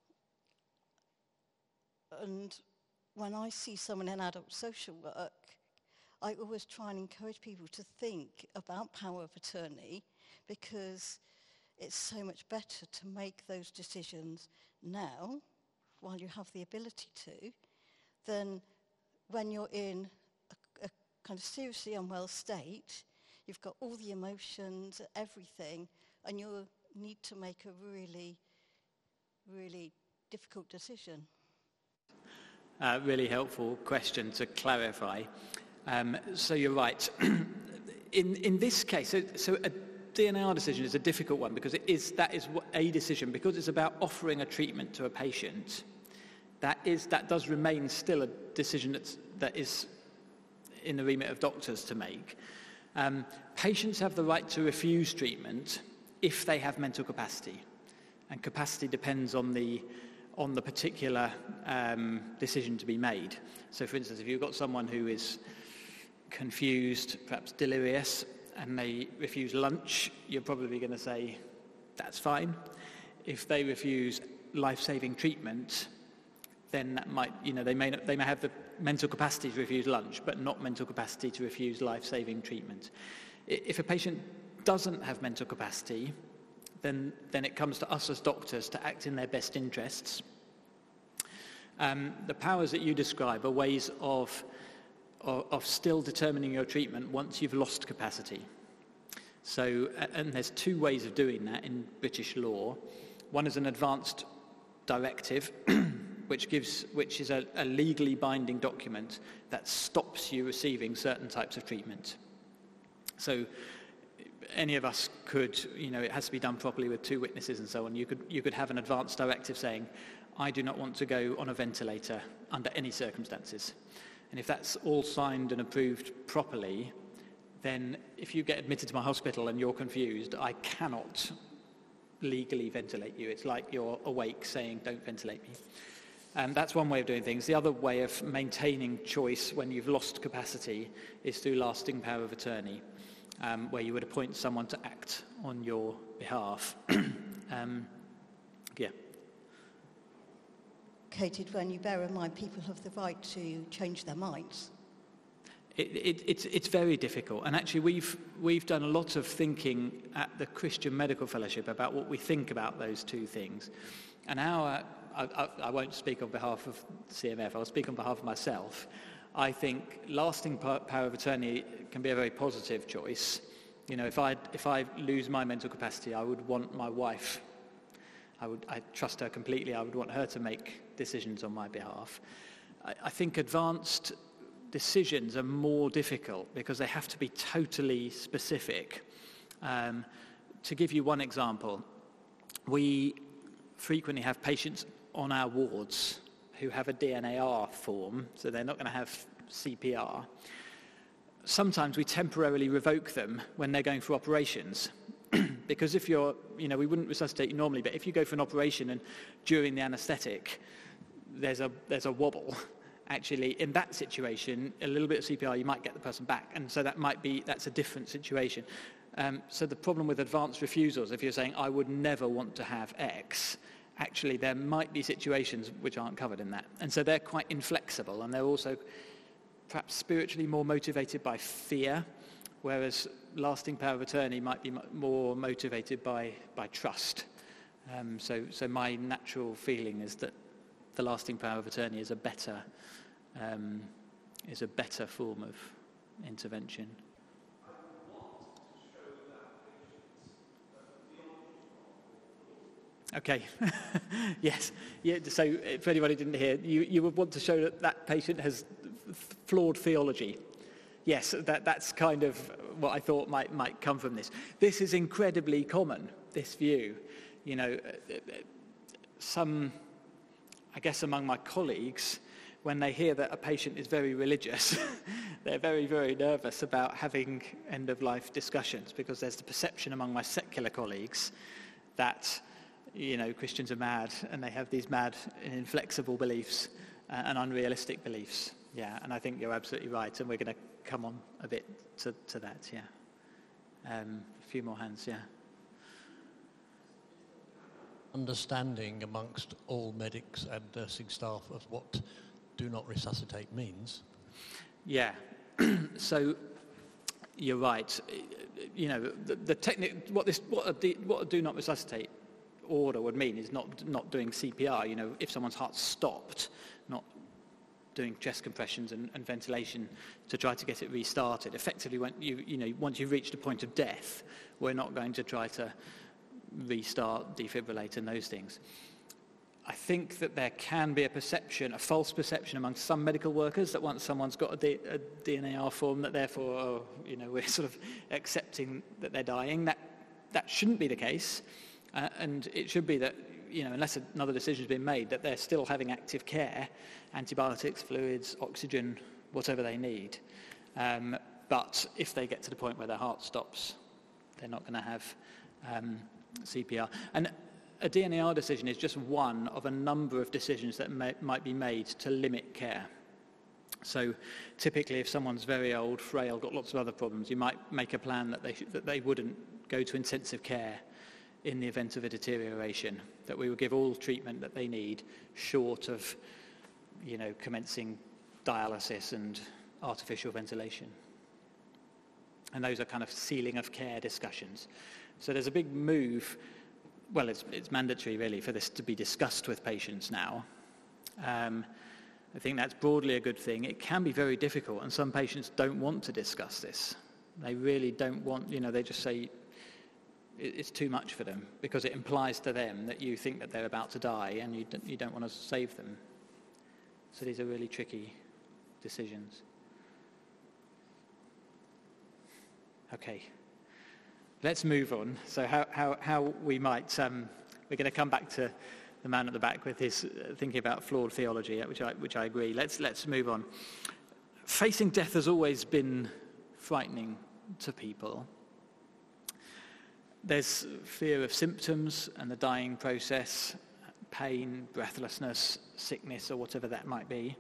when I see someone in adult social work, I always try and encourage people to think about power of attorney, because it's so much better to make those decisions now, while you have the ability to, than when you're in a kind of seriously unwell state. You've got all the emotions, everything, and you need to make a really, really difficult decision. Really helpful question to clarify. So you're right. In this case, so a DNR decision is a difficult one, because that is a decision, because it's about offering a treatment to a patient. That does remain still a decision that is in the remit of doctors to make. Patients have the right to refuse treatment if they have mental capacity, and capacity depends on the particular decision to be made. So, for instance, if you've got someone who is confused, perhaps delirious, and they refuse lunch, you're probably going to say, that's fine. If they refuse life-saving treatment, then that might, they may have the mental capacity to refuse lunch, but not mental capacity to refuse life-saving treatment. If a patient doesn't have mental capacity, then it comes to us as doctors to act in their best interests. The powers that you describe are ways of still determining your treatment once you've lost capacity. So, and there's two ways of doing that in British law. One is an advanced directive, which is a legally binding document that stops you receiving certain types of treatment. So any of us could, it has to be done properly with 2 witnesses and so on. You could have an advanced directive saying, I do not want to go on a ventilator under any circumstances. And if that's all signed and approved properly, then if you get admitted to my hospital and you're confused, I cannot legally ventilate you. It's like you're awake saying, don't ventilate me. That's one way of doing things. The other way of maintaining choice when you've lost capacity is through lasting power of attorney, where you would appoint someone to act on your behalf. Yeah. Complicated when you bear in mind people have the right to change their minds. It's very difficult, and actually we've done a lot of thinking at the Christian Medical Fellowship about what we think about those two things. And I won't speak on behalf of CMF, I'll speak on behalf of myself. I think lasting power of attorney can be a very positive choice. If I lose my mental capacity, I would want my wife. I trust her completely. I would want her to make decisions on my behalf. I think advanced decisions are more difficult because they have to be totally specific. To give you one example, we frequently have patients on our wards who have a DNAR form, so they're not going to have CPR. Sometimes we temporarily revoke them when they're going for operations. Because if you're, we wouldn't resuscitate you normally, but if you go for an operation and during the anaesthetic there's a wobble, actually in that situation, a little bit of CPR, you might get the person back. And so that's a different situation. So the problem with advanced refusals, if you're saying, I would never want to have X, actually there might be situations which aren't covered in that. And so they're quite inflexible, and they're also perhaps spiritually more motivated by fear, whereas lasting power of attorney might be more motivated by trust. So my natural feeling is that the lasting power of attorney is a better form of intervention. Okay. Yes. Yeah. So, for anybody who didn't hear, you would want to show that patient has flawed theology. Yes. That's kind of what I thought might come from this. This is incredibly common, this view. You know, some, I guess among my colleagues, when they hear that a patient is very religious, they're very, very nervous about having end-of-life discussions, because there's the perception among my secular colleagues that, you know, Christians are mad, and they have these mad and inflexible beliefs and unrealistic beliefs. Yeah, and I think you're absolutely right, and we're going to come on a bit to that, yeah. A few more hands, yeah. Understanding amongst all medics and nursing staff of what do not resuscitate means. Yeah, so you're right. You know, the technique, what a do not resuscitate order would mean is not doing CPR. You know, if someone's heart stopped, not doing chest compressions and ventilation to try to get it restarted. Effectively, when once you've reached a point of death, we're not going to try to restart, defibrillate, and those things. I think that there can be a false perception among some medical workers that once someone's got a DNAR form, that therefore, we're sort of accepting that they're dying. That shouldn't be the case, and it should be that, unless another decision's been made, that they're still having active care, antibiotics, fluids, oxygen, whatever they need. But if they get to the point where their heart stops, they're not going to have CPR. And a DNAR decision is just one of a number of decisions that might be made to limit care. So typically, if someone's very old, frail, got lots of other problems, you might make a plan that they wouldn't go to intensive care in the event of a deterioration, that we would give all treatment that they need, short of, commencing dialysis and artificial ventilation. And those are kind of ceiling of care discussions. So there's a big move. Well, it's mandatory, really, for this to be discussed with patients now. I think that's broadly a good thing. It can be very difficult, and some patients don't want to discuss this. They really don't want, they just say it's too much for them, because it implies to them that you think that they're about to die, and you don't want to save them. So these are really tricky decisions. Okay. Let's move on. So how we might, we're going to come back to the man at the back with his thinking about flawed theology, which I agree. Let's move on. Facing death has always been frightening to people. There's fear of symptoms and the dying process, pain, breathlessness, sickness, or whatever that might be.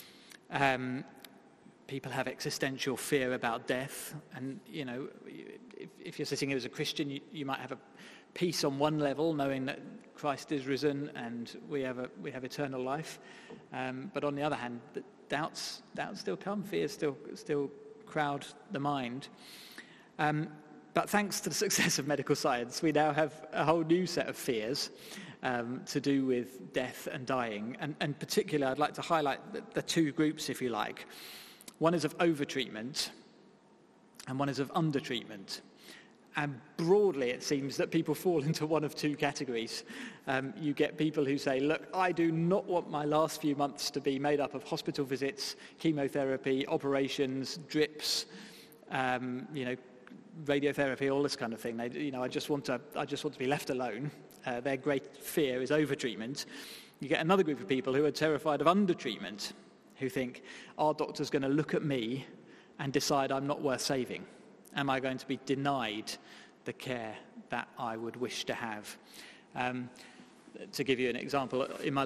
People have existential fear about death, and if you're sitting here as a Christian, you might have a peace on one level, knowing that Christ is risen and we have eternal life. But on the other hand, the doubts still come, fears still crowd the mind. But thanks to the success of medical science, we now have a whole new set of fears to do with death and dying. And particularly, I'd like to highlight the two groups, if you like. One is of overtreatment, and one is of undertreatment. And broadly, it seems that people fall into one of two categories. You get people who say, look, I do not want my last few months to be made up of hospital visits, chemotherapy, operations, drips, radiotherapy, all this kind of thing. I just want to be left alone. Their great fear is overtreatment. You get another group of people who are terrified of undertreatment, who think, our doctor's going to look at me and decide I'm not worth saving. Am I going to be denied the care that I would wish to have? To give you an example,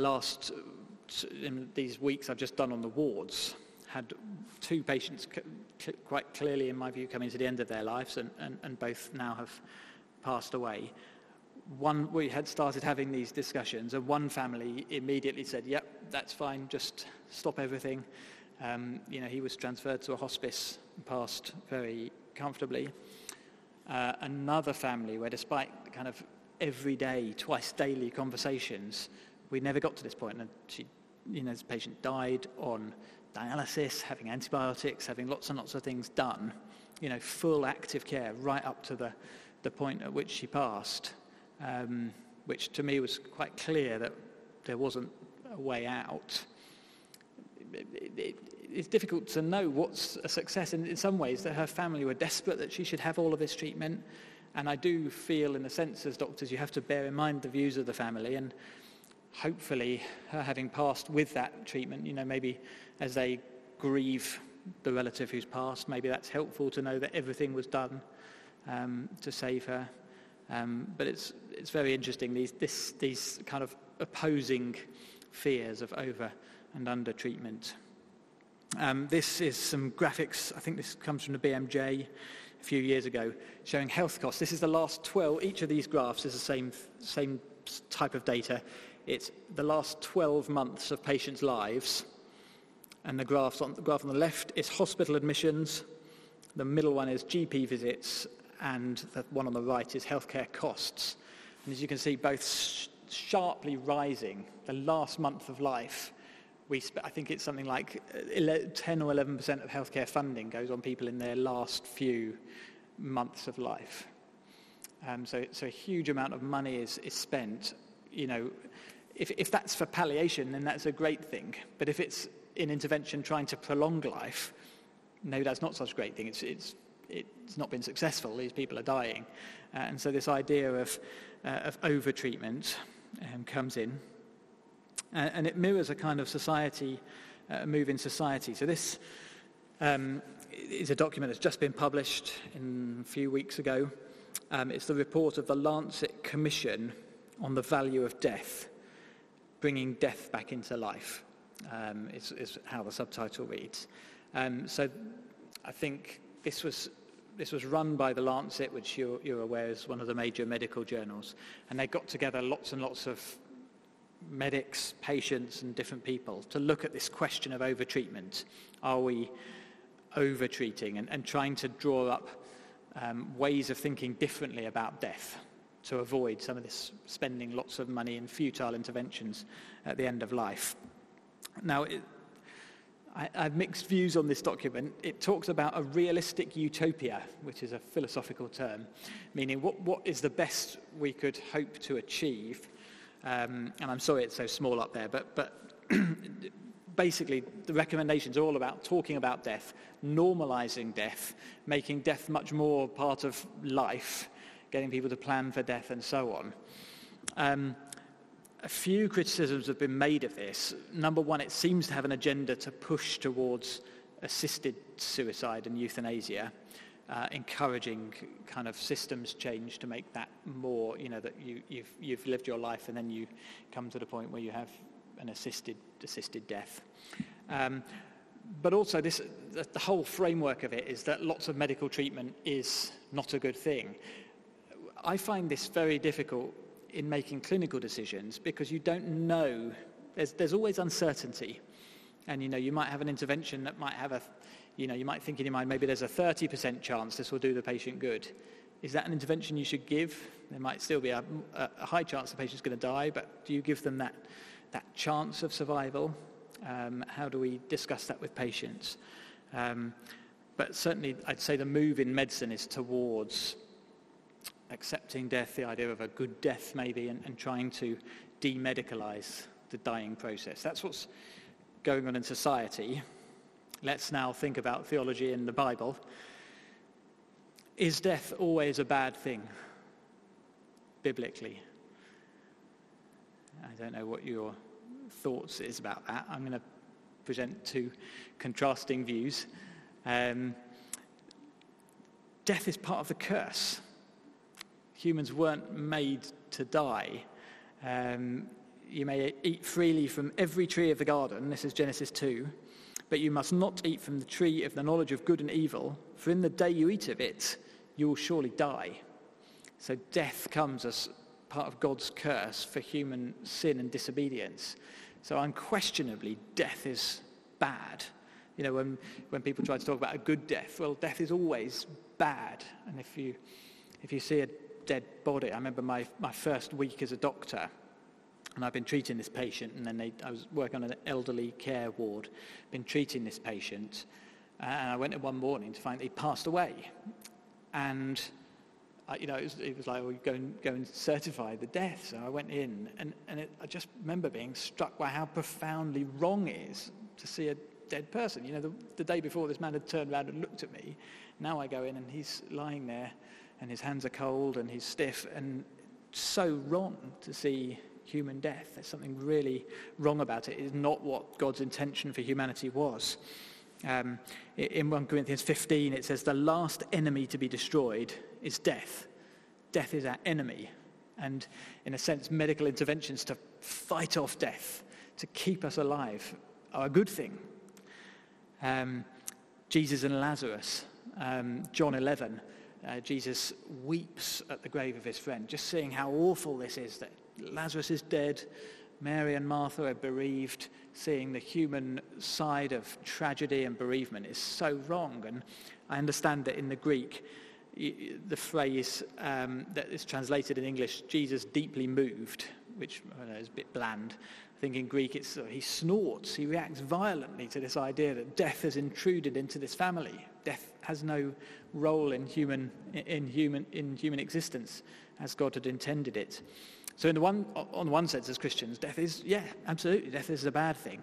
in these weeks I've just done on the wards, had two patients quite clearly, in my view, coming to the end of their lives, and both now have passed away. One, we had started having these discussions, and one family immediately said, yep, that's fine, just stop everything. He was transferred to a hospice and passed very comfortably. Another family where, despite kind of everyday, twice daily conversations, we never got to this point. And this patient died on dialysis, having antibiotics, having lots and lots of things done, full active care right up to the point at which she passed, which to me was quite clear that there wasn't a way out. it's difficult to know what's a success. And in some ways, that her family were desperate that she should have all of this treatment. And I do feel, in a sense, as doctors, you have to bear in mind the views of the family. And hopefully, her having passed with that treatment, maybe as they grieve the relative who's passed, maybe that's helpful to know that everything was done to save her. But it's very interesting, these kind of opposing fears of over and under treatment. This is some graphics. I think this comes from the BMJ a few years ago, showing health costs. This is the last 12. Each of these graphs is the same type of data. It's the last 12 months of patients' lives, and the graph on the left is hospital admissions. The middle one is GP visits, and the one on the right is healthcare costs. And as you can see, both sharply rising. The last month of life, I think it's something like 10 or 11% of healthcare funding goes on people in their last few months of life. So a huge amount of money is spent. If that's for palliation, then that's a great thing. But if it's in intervention trying to prolong life, maybe that's not such a great thing. It's not been successful. These people are dying. And so this idea of over-treatment comes in. And it mirrors a kind of society, a move in society. So this is a document that's just been published a few weeks ago. It's the report of the Lancet Commission on the Value of Death, Bringing Death Back into Life, is how the subtitle reads. So I think this was run by the Lancet, which you're aware is one of the major medical journals, and they got together lots and lots of medics, patients, and different people to look at this question of over-treatment. Are we over-treating? And trying to draw up ways of thinking differently about death to avoid some of this spending lots of money in futile interventions at the end of life. Now, I have mixed views on this document. It talks about a realistic utopia, which is a philosophical term, meaning what is the best we could hope to achieve. And I'm sorry it's so small up there, but basically the recommendations are all about talking about death, normalizing death, making death much more part of life, getting people to plan for death and so on. A few criticisms have been made of this. Number one, it seems to have an agenda to push towards assisted suicide and euthanasia, encouraging kind of systems change to make that more, that you've lived your life and then you come to the point where you have an assisted death. But also the whole framework of it is that lots of medical treatment is not a good thing. I find this very difficult in making clinical decisions because you don't know. There's always uncertainty, and you might have an intervention that might have you might think in your mind maybe there's a 30% chance this will do the patient good. Is that an intervention you should give? There might still be a high chance the patient's going to die, but do you give them that chance of survival? How do we discuss that with patients? But certainly, I'd say the move in medicine is towards accepting death, the idea of a good death maybe, and trying to demedicalize the dying process. That's what's going on in society. Let's now think about theology in the Bible. Is death always a bad thing, biblically? I don't know what your thoughts is about that. I'm going to present two contrasting views. Death is part of the curse. Humans weren't made to die. You may eat freely from every tree of the garden, this is Genesis 2, but you must not eat from the tree of the knowledge of good and evil, for in the day you eat of it, you will surely die. So death comes as part of God's curse for human sin and disobedience. So unquestionably, death is bad. When people try to talk about a good death, well, death is always bad. And if you see a dead body, I remember my first week as a doctor, and I've been treating this patient, and then I was working on an elderly care ward, been treating this patient, and I went in one morning to find that he passed away. And it was like, well, go and certify the death. So I went in, and I just remember being struck by how profoundly wrong it is to see dead person. You know, the day before this man had turned around and looked at me. Now I go in and he's lying there and his hands are cold and he's stiff, and so wrong to see human death. There's something really wrong about it. It is not what God's intention for humanity was. In 1 Corinthians 15 it says the last enemy to be destroyed is death. Death is our enemy. And in a sense, medical interventions to fight off death, to keep us alive, are a good thing. Jesus and Lazarus, John 11, Jesus weeps at the grave of his friend, just seeing how awful this is, that Lazarus is dead, Mary and Martha are bereaved. Seeing the human side of tragedy and bereavement is so wrong. And I understand that in the Greek, the phrase that is translated in English, Jesus deeply moved, which I know is a bit bland. I think in Greek it's he snorts, he reacts violently to this idea that death has intruded into this family. Death has no role in human existence as God had intended it. So on one sense, as Christians, death is, absolutely, death is a bad thing.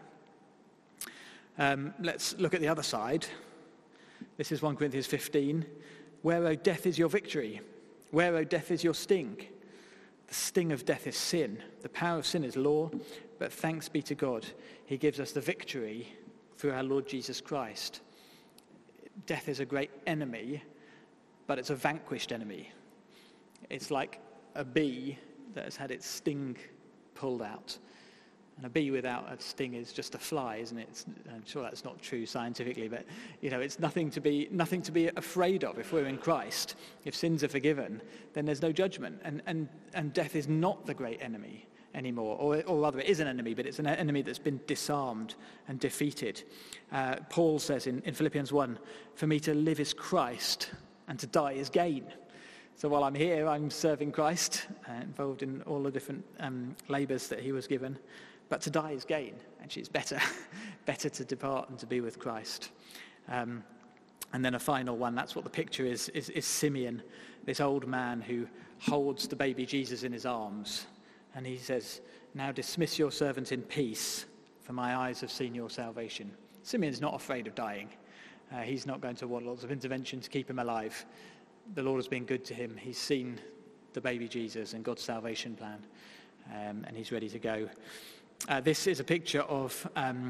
Let's look at the other side. This is 1 Corinthians 15. Where, O death, is your victory? Where, O death, is your sting? The sting of death is sin. The power of sin is law. But thanks be to God, he gives us the victory through our Lord Jesus Christ. Death is a great enemy, but it's a vanquished enemy. It's like a bee that has had its sting pulled out. And a bee without a sting is just a fly, isn't it? I'm sure that's not true scientifically, but it's nothing to be afraid of if we're in Christ. If sins are forgiven, then there's no judgment. And death is not the great enemy anymore, or rather it is an enemy, but it's an enemy that's been disarmed and defeated. Paul says in Philippians 1, for me to live is Christ and to die is gain. So while I'm here, I'm serving Christ, involved in all the different labours that he was given. But to die is gain. Actually, it's better to depart and to be with Christ. And then a final one, that's what the picture is Simeon, this old man who holds the baby Jesus in his arms. And he says, now dismiss your servant in peace, for my eyes have seen your salvation. Simeon's not afraid of dying. He's not going to want lots of intervention to keep him alive. The Lord has been good to him. He's seen the baby Jesus and God's salvation plan, and he's ready to go. This is a picture of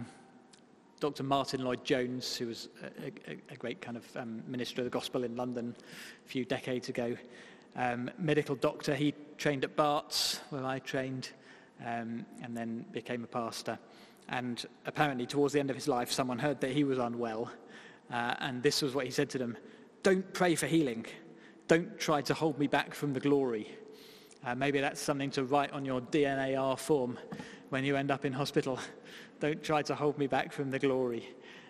Dr. Martin Lloyd-Jones, who was a great kind of minister of the gospel in London a few decades ago. Medical doctor. He trained at Barts, where I trained, and then became a pastor. And apparently towards the end of his life, someone heard that he was unwell, and this was what he said to them: don't pray for healing. Don't try to hold me back from the glory. Maybe that's something to write on your DNAR form when you end up in hospital. Don't try to hold me back from the glory.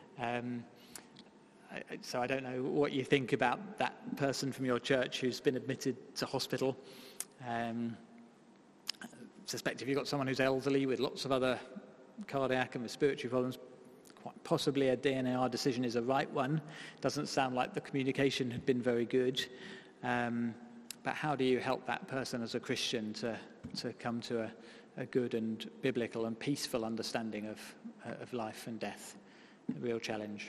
So I don't know what you think about that person from your church who's been admitted to hospital. I suspect if you've got someone who's elderly with lots of other cardiac and respiratory problems, quite possibly a DNAR decision is a right one. Doesn't sound like the communication had been very good. But how do you help that person as a Christian to come to a good and biblical and peaceful understanding of life and death? A real challenge.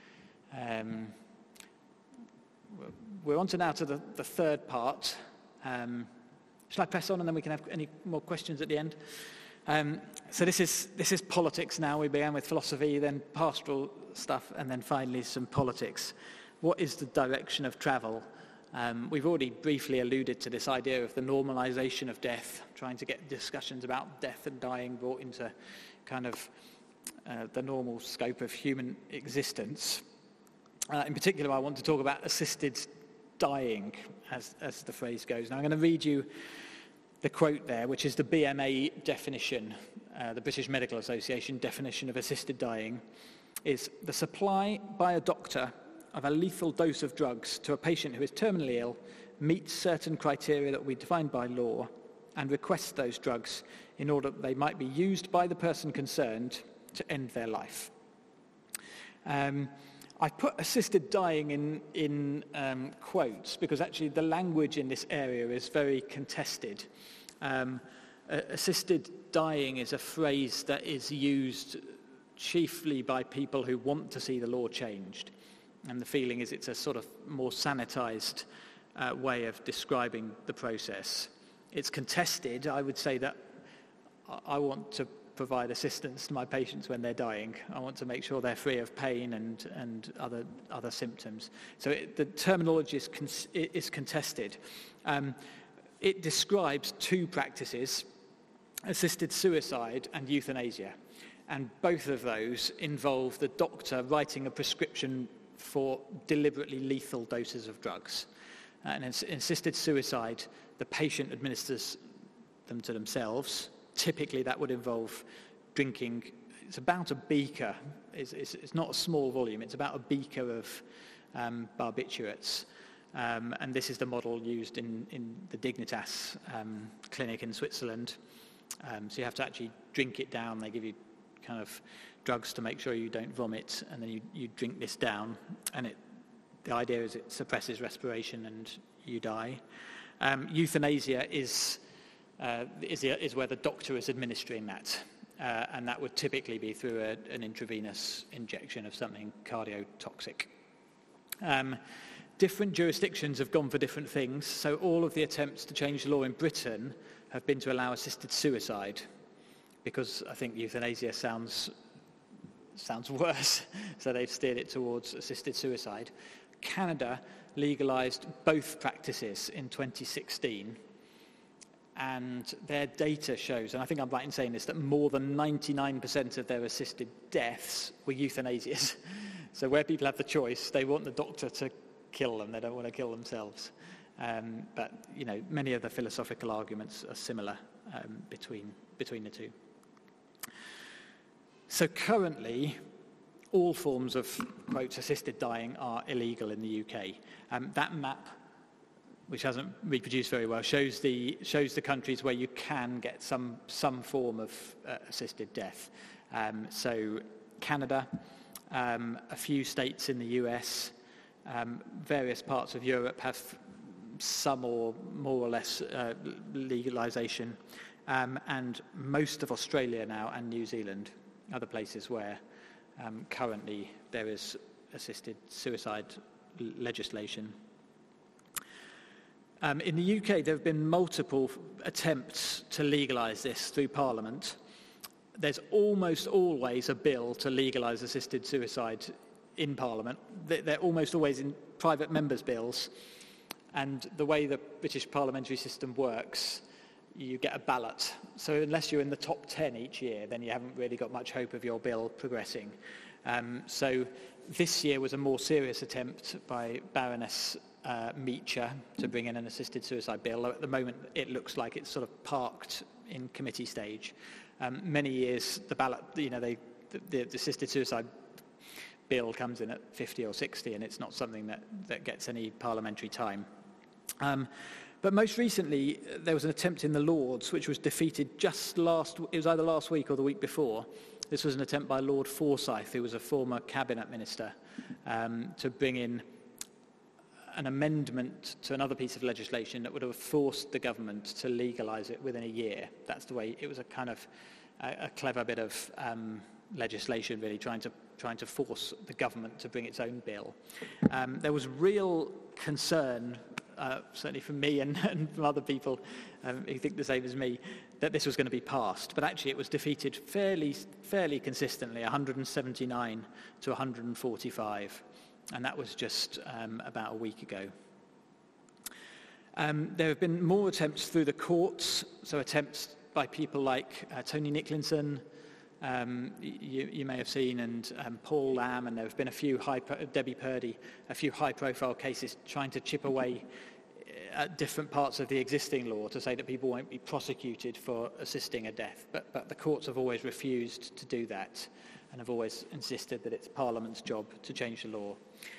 We're on to now to the third part. Shall I press on and then we can have any more questions at the end? So this is politics now. We began with philosophy, then pastoral stuff, and then finally some politics. What is the direction of travel? We've already briefly alluded to this idea of the normalization of death, trying to get discussions about death and dying brought into kind of the normal scope of human existence. In particular, I want to talk about assisted dying, as the phrase goes. Now, I'm going to read you the quote there, which is the BMA definition, the British Medical Association definition of assisted dying, is the supply by a doctor of a lethal dose of drugs to a patient who is terminally ill, meets certain criteria that we define by law, and requests those drugs in order that they might be used by the person concerned to end their life. I've put assisted dying in quotes because actually the language in this area is very contested. Assisted dying is a phrase that is used chiefly by people who want to see the law changed. And the feeling is it's a sort of more sanitized way of describing the process. It's contested. I would say that I want to provide assistance to my patients when they're dying. I want to make sure they're free of pain and other symptoms. So the terminology is contested. It describes two practices, assisted suicide and euthanasia. And both of those involve the doctor writing a prescription for deliberately lethal doses of drugs. And in assisted suicide, the patient administers them to themselves. Typically, that would involve drinking. It's about a beaker. It's not a small volume. It's about a beaker of barbiturates. And this is the model used in the Dignitas clinic in Switzerland. So you have to actually drink it down. They give you kind of drugs to make sure you don't vomit, and then you drink this down. And the idea is it suppresses respiration and you die. Euthanasia is where the doctor is administering that, and that would typically be through an intravenous injection of something cardiotoxic. Different jurisdictions have gone for different things, so all of the attempts to change the law in Britain have been to allow assisted suicide, because I think euthanasia sounds worse, so they've steered it towards assisted suicide. Canada legalised both practices in 2016, and their data shows, and I think I'm right in saying this, that more than 99% of their assisted deaths were euthanasias. So where people have the choice, they want the doctor to kill them, they don't want to kill themselves. But many of the philosophical arguments are similar between the two. So currently, all forms of, quote, assisted dying are illegal in the UK. That map, which hasn't reproduced very well, shows the countries where you can get some form of assisted death. So Canada, a few states in the US, various parts of Europe have some or more or less legalisation, and most of Australia now and New Zealand, other places where currently there is assisted suicide legislation. In the UK, there have been multiple attempts to legalise this through Parliament. There's almost always a bill to legalise assisted suicide in Parliament. They're almost always in private members' bills. And the way the British parliamentary system works, you get a ballot. So unless you're in the top 10 each year, then you haven't really got much hope of your bill progressing. So this year was a more serious attempt by Baroness Meacher to bring in an assisted suicide bill. At the moment, it looks like it's sort of parked in committee stage. Many years, the ballot, the assisted suicide bill comes in at 50 or 60, and it's not something that gets any parliamentary time. But most recently, there was an attempt in the Lords, which was defeated it was either last week or the week before. This was an attempt by Lord Forsyth, who was a former cabinet minister, to bring in an amendment to another piece of legislation that would have forced the government to legalise it within a year. That's the way, it was a kind of a clever bit of legislation, really, trying to force the government to bring its own bill. There was real concern, certainly from me and from other people who think the same as me, that this was going to be passed. But actually it was defeated fairly consistently, 179 to 145. And that was just about a week ago. There have been more attempts through the courts, so attempts by people like Tony Nicklinson, you may have seen, and Paul Lamb, and there have been a few Debbie Purdy, a few high-profile cases trying to chip away at different parts of the existing law to say that people won't be prosecuted for assisting a death. But the courts have always refused to do that and have always insisted that it's Parliament's job to change the law.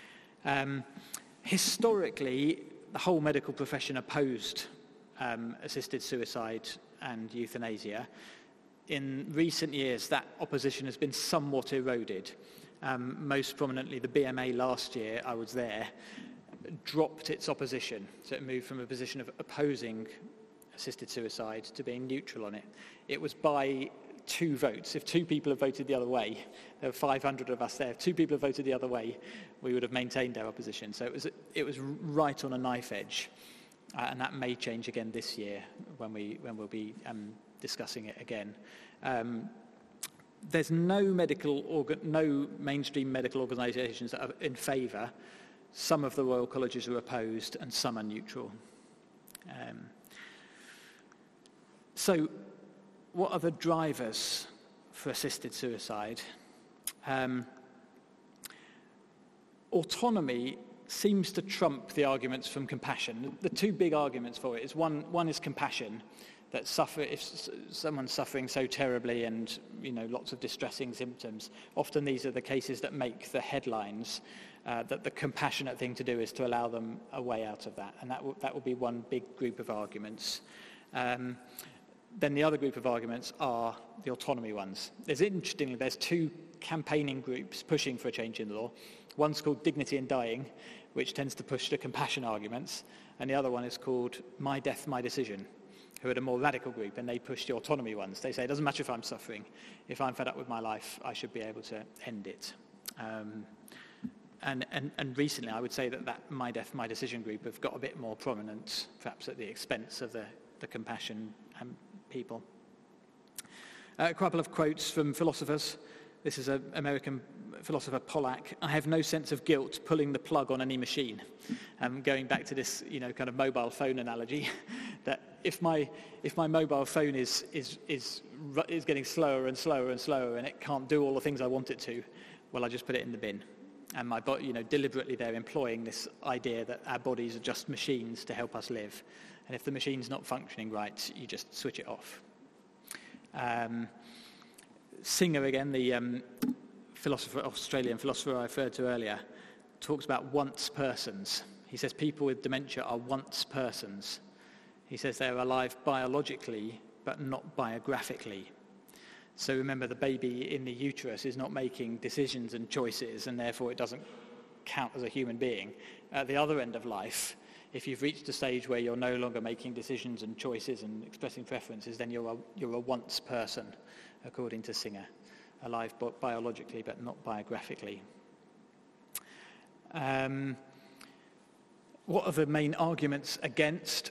Historically, the whole medical profession opposed assisted suicide and euthanasia. In recent years, that opposition has been somewhat eroded. Most prominently, the BMA last year, I was there, dropped its opposition. So it moved from a position of opposing assisted suicide to being neutral on it. It was by 2 votes. If 2 people have voted the other way, there were 500 of us there. If 2 people have voted the other way, we would have maintained our opposition. So it was right on a knife edge, and that may change again this year when we'll be discussing it again. There's no mainstream medical organisations that are in favour. Some of the Royal Colleges are opposed, and some are neutral. So, what are the drivers for assisted suicide? Autonomy seems to trump the arguments from compassion. The 2 big arguments for it is one is compassion, that if someone's suffering so terribly and lots of distressing symptoms, often these are the cases that make the headlines. That the compassionate thing to do is to allow them a way out of that, and that will be one big group of arguments. Then the other group of arguments are the autonomy ones. Interestingly, there's 2 campaigning groups pushing for a change in the law. One's called Dignity in Dying, which tends to push the compassion arguments, and the other one is called My Death, My Decision, who are a more radical group, and they push the autonomy ones. They say it doesn't matter if I'm suffering. If I'm fed up with my life, I should be able to end it. And recently, I would say that My Death, My Decision group have got a bit more prominence, perhaps at the expense of the compassion people. A couple of quotes from philosophers. This is an American philosopher, Pollack. I have no sense of guilt pulling the plug on any machine. Going back to this, kind of mobile phone analogy, that if my mobile phone is getting slower and slower and slower, and it can't do all the things I want it to, well, I just put it in the bin. And my body, deliberately they're employing this idea that our bodies are just machines to help us live. And if the machine's not functioning right, you just switch it off. Singer, again, the Australian philosopher I referred to earlier, talks about once persons. He says people with dementia are once persons. He says they're alive biologically, but not biographically. So remember, the baby in the uterus is not making decisions and choices, and therefore it doesn't count as a human being. At the other end of life, if you've reached a stage where you're no longer making decisions and choices and expressing preferences, then you're a once person, according to Singer, alive biologically but not biographically. What are the main arguments against?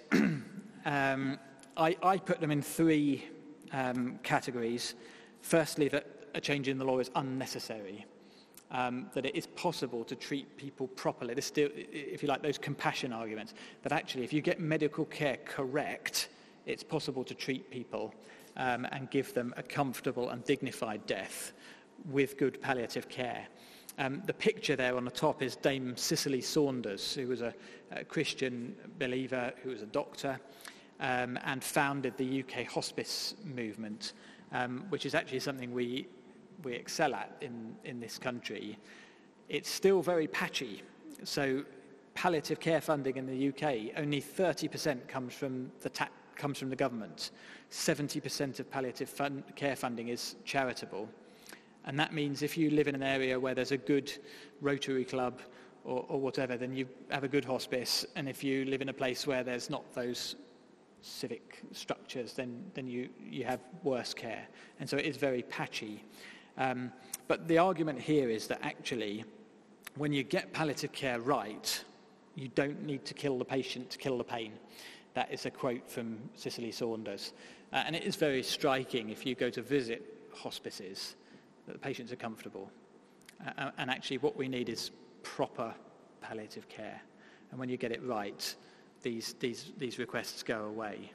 I put them in 3 categories. Firstly, that a change in the law is unnecessary. That it is possible to treat people properly. This still, if you like, those compassion arguments, that actually if you get medical care correct, it's possible to treat people and give them a comfortable and dignified death with good palliative care. The picture there on the top is Dame Cicely Saunders, who was a Christian believer, who was a doctor, and founded the UK hospice movement, which is actually something we excel at in this country. It's still very patchy. So palliative care funding in the UK, only 30% comes from the government. 70% of palliative care funding is charitable. And that means if you live in an area where there's a good Rotary Club or whatever, then you have a good hospice. And if you live in a place where there's not those civic structures, then you have worse care. And so it is very patchy. But the argument here is that actually, when you get palliative care right, you don't need to kill the patient to kill the pain. That is a quote from Cicely Saunders. And it is very striking if you go to visit hospices that the patients are comfortable. And actually what we need is proper palliative care. And when you get it right, these requests go away.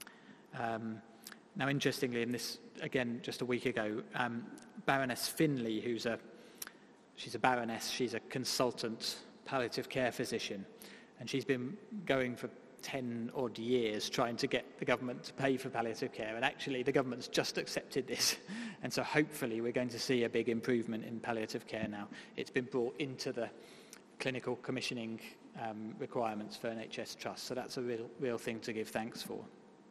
Now, interestingly, in this, again, just a week ago, Baroness Finlay, she's a baroness, she's a consultant palliative care physician, and she's been going for 10 odd years trying to get the government to pay for palliative care, and actually the government's just accepted this, and so hopefully we're going to see a big improvement in palliative care now. It's been brought into the clinical commissioning requirements for NHS trusts, so that's a real thing to give thanks for.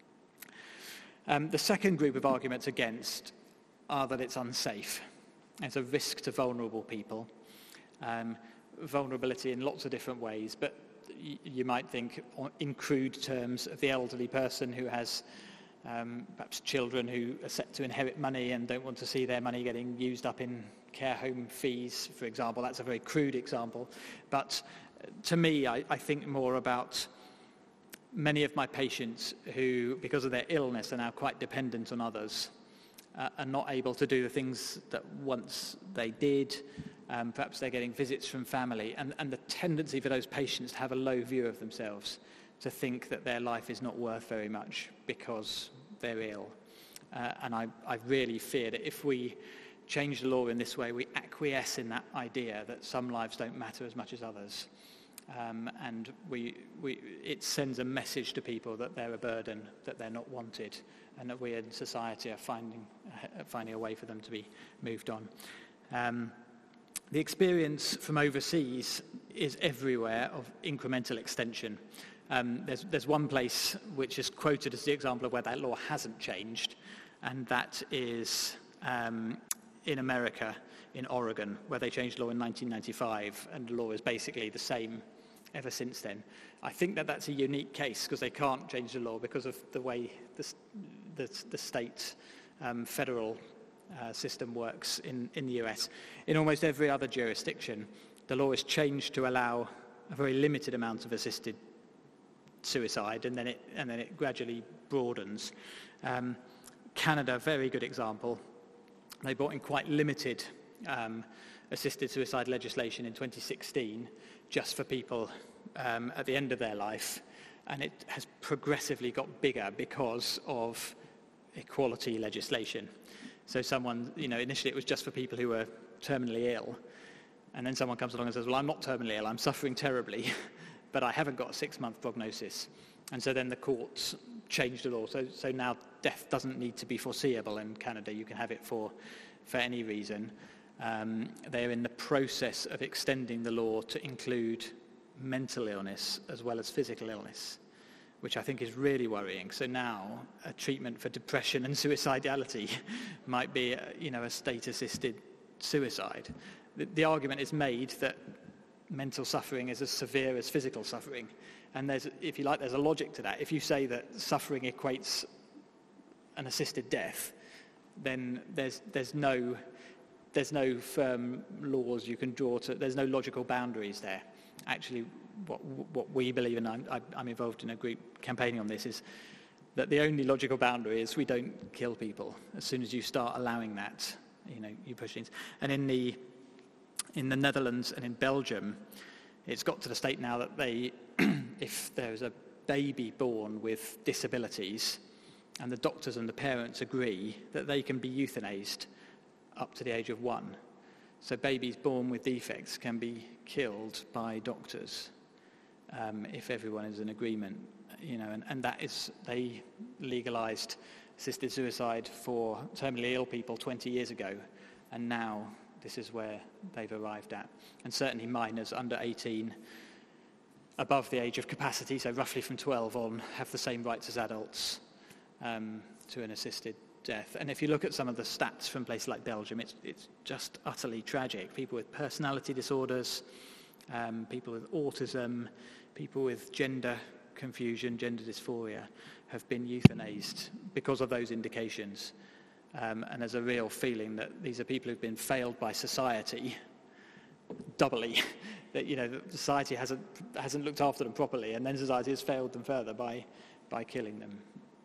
The second group of arguments against are that it's unsafe. It's a risk to vulnerable people. Vulnerability in lots of different ways, but you might think in crude terms of the elderly person who has perhaps children who are set to inherit money and don't want to see their money getting used up in care home fees, for example. That's a very crude example. But to me, I think more about many of my patients who, because of their illness, are now quite dependent on others, are not able to do the things that once they did. Perhaps they're getting visits from family, and the tendency for those patients to have a low view of themselves, to think that their life is not worth very much because they're ill. And I really fear that if we change the law in this way, we acquiesce in that idea that some lives don't matter as much as others. And it sends a message to people that they're a burden, that they're not wanted, and that we in society are finding a way for them to be moved on. The experience from overseas is everywhere of incremental extension. There's one place which is quoted as the example of where that law hasn't changed, and that is in America, in Oregon, where they changed the law in 1995, and the law is basically the same ever since then. I think that that's a unique case because they can't change the law because of the way the state federal system works in the US. In almost every other jurisdiction, the law is changed to allow a very limited amount of assisted suicide, and then it gradually broadens. Canada, very good example. They brought in quite limited assisted suicide legislation in 2016, just for people at the end of their life, and it has progressively got bigger because of equality legislation. So someone, initially it was just for people who were terminally ill, and then someone comes along and says, well, I'm not terminally ill, I'm suffering terribly, but I haven't got a 6-month prognosis. And so then the courts changed the law. So now death doesn't need to be foreseeable in Canada. You can have it for any reason. They're in the process of extending the law to include mental illness as well as physical illness, which I think is really worrying. So now a treatment for depression and suicidality might be, a state-assisted suicide. The argument is made that mental suffering is as severe as physical suffering. And there's a logic to that. If you say that suffering equates an assisted death, then there's no firm laws you can draw to. There's no logical boundaries there. Actually, what we believe, and I'm involved in a group campaigning on this, is that the only logical boundary is we don't kill people. As soon as you start allowing that, you push things. And in the Netherlands and in Belgium, it's got to the state now that if there's a baby born with disabilities, and the doctors and the parents agree, that they can be euthanized up to the age of 1. So babies born with defects can be killed by doctors if everyone is in agreement, and that is, they legalized assisted suicide for terminally ill people 20 years ago, and now this is where they've arrived at. And certainly minors under 18, above the age of capacity, so roughly from 12 on, have the same rights as adults to an assisted death. And if you look at some of the stats from places like Belgium, it's just utterly tragic. People with personality disorders, people with autism, people with gender confusion, gender dysphoria, have been euthanized because of those indications. And there's a real feeling that these are people who've been failed by society doubly, that society hasn't looked after them properly, and then society has failed them further by killing them.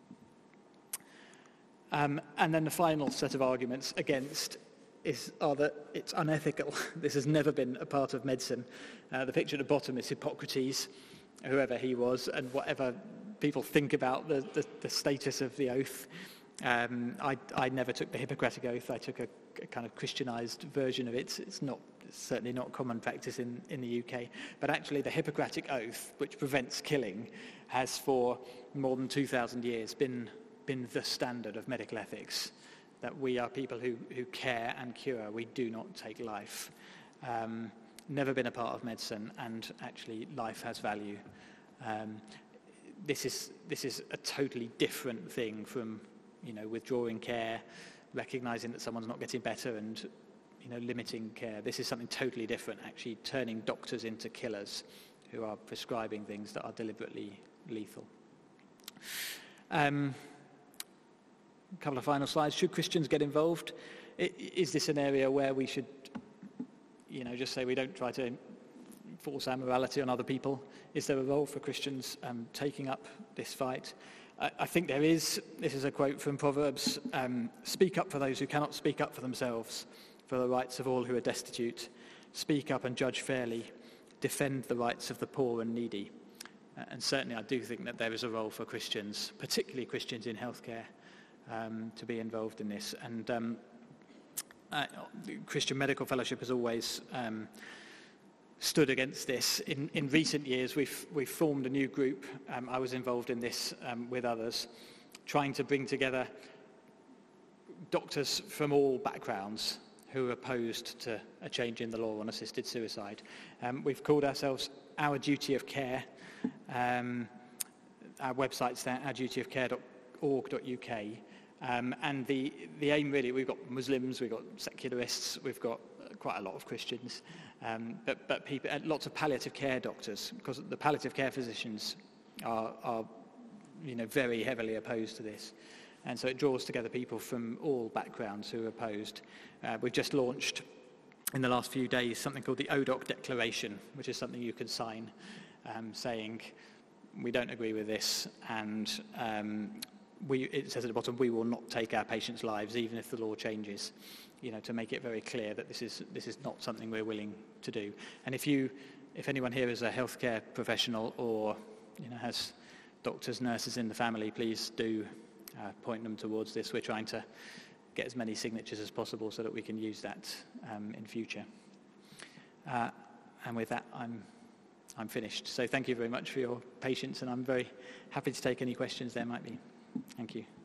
And then the final set of arguments against are that it's unethical. This has never been a part of medicine. The picture at the bottom is Hippocrates, whoever he was, and whatever people think about the status of the oath. I never took the Hippocratic Oath. I took a kind of Christianized version of it. It's certainly not common practice in the UK. But actually the Hippocratic Oath, which prevents killing, has for more than 2,000 years been the standard of medical ethics, that we are people who care and cure. We do not take life. Never been a part of medicine, and actually life has value. This is a totally different thing from withdrawing care, recognizing that someone's not getting better, and limiting care. This is something totally different, actually turning doctors into killers who are prescribing things that are deliberately lethal. A couple of final slides. Should Christians get involved? Is this an area where we should, just say we don't try to force our morality on other people? Is there a role for Christians taking up this fight? I think there is. This is a quote from Proverbs. Speak up for those who cannot speak up for themselves, for the rights of all who are destitute. Speak up and judge fairly. Defend the rights of the poor and needy. And certainly I do think that there is a role for Christians, particularly Christians in healthcare, to be involved in this. And Christian Medical Fellowship has always stood against this. In recent years, we've formed a new group. I was involved in this with others, trying to bring together doctors from all backgrounds who are opposed to a change in the law on assisted suicide. We've called ourselves Our Duty of Care. Our website's there, ourdutyofcare.org.uk. And the aim really, we've got Muslims, we've got secularists, we've got quite a lot of Christians, but people, lots of palliative care doctors, because the palliative care physicians are very heavily opposed to this. And so it draws together people from all backgrounds who are opposed. We've just launched in the last few days something called the ODOC Declaration, which is something you can sign saying we don't agree with this, and it says at the bottom, we will not take our patients' lives even if the law changes, to make it very clear that this is not something we're willing to do. And if anyone here is a healthcare professional or has doctors, nurses in the family, please do point them towards this. We're trying to get as many signatures as possible so that we can use that in future. And with that, I'm finished. So thank you very much for your patience, and I'm very happy to take any questions there might be. Thank you.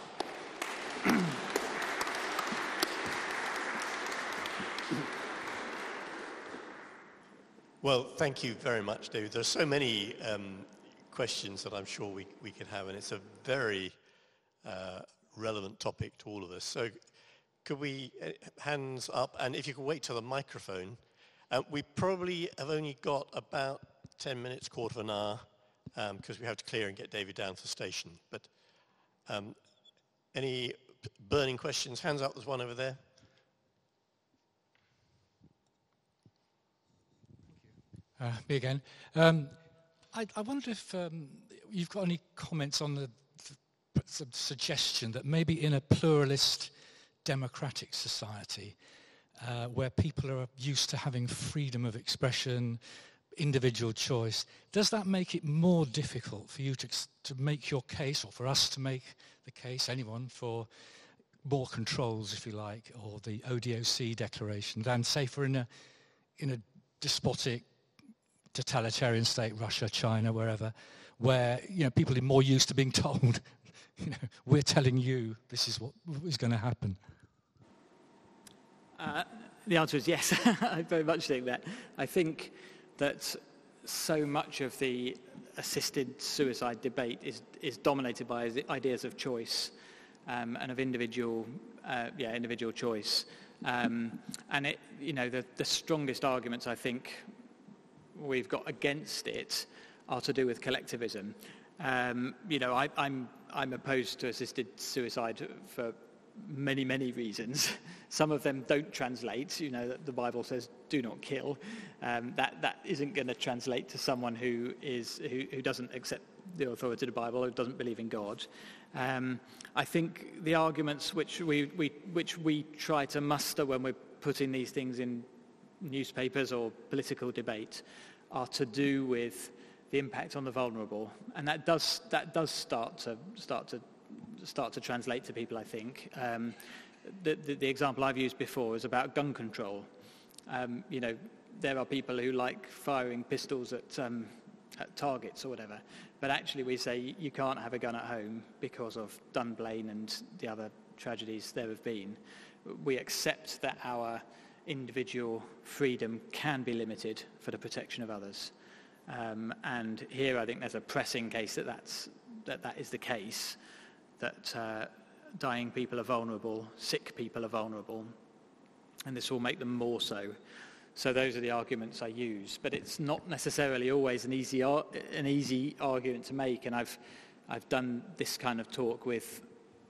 Well, thank you very much, David. There's so many questions that I'm sure we could have, and it's a very relevant topic to all of us. So could we, hands up, and if you can wait till the microphone. We probably have only got about 10 minutes, quarter of an hour, because we have to clear and get David down to the station. But any burning questions? Hands up, there's one over there. Me again. I wonder if you've got any comments on the suggestion that maybe in a pluralist democratic society where people are used to having freedom of expression, individual choice, does that make it more difficult for you to make your case, or for us to make the case, anyone, for more controls, if you like, or the ODOC declaration than, say, for in a despotic, totalitarian state, Russia, China, wherever, where people are more used to being told, we're telling you this is what is going to happen? The answer is yes. I very much think that. I think that so much of the assisted suicide debate is dominated by ideas of choice and of individual choice. And the strongest arguments I think we've got against it are to do with collectivism. I'm opposed to assisted suicide for many, many reasons. Some of them don't translate. The Bible says, "Do not kill." That isn't going to translate to someone who doesn't accept the authority of the Bible, or doesn't believe in God. I think the arguments which we try to muster when we're putting these things in newspapers or political debate are to do with the impact on the vulnerable, and that does start to translate to people, I think. The example I've used before is about gun control. There are people who like firing pistols at targets or whatever, but actually we say you can't have a gun at home because of Dunblane and the other tragedies there have been. We accept that our individual freedom can be limited for the protection of others. And here I think there's a pressing case that is the case, that dying people are vulnerable, sick people are vulnerable, and this will make them more so. So those are the arguments I use, but it's not necessarily always an easy argument to make. And I've done this kind of talk with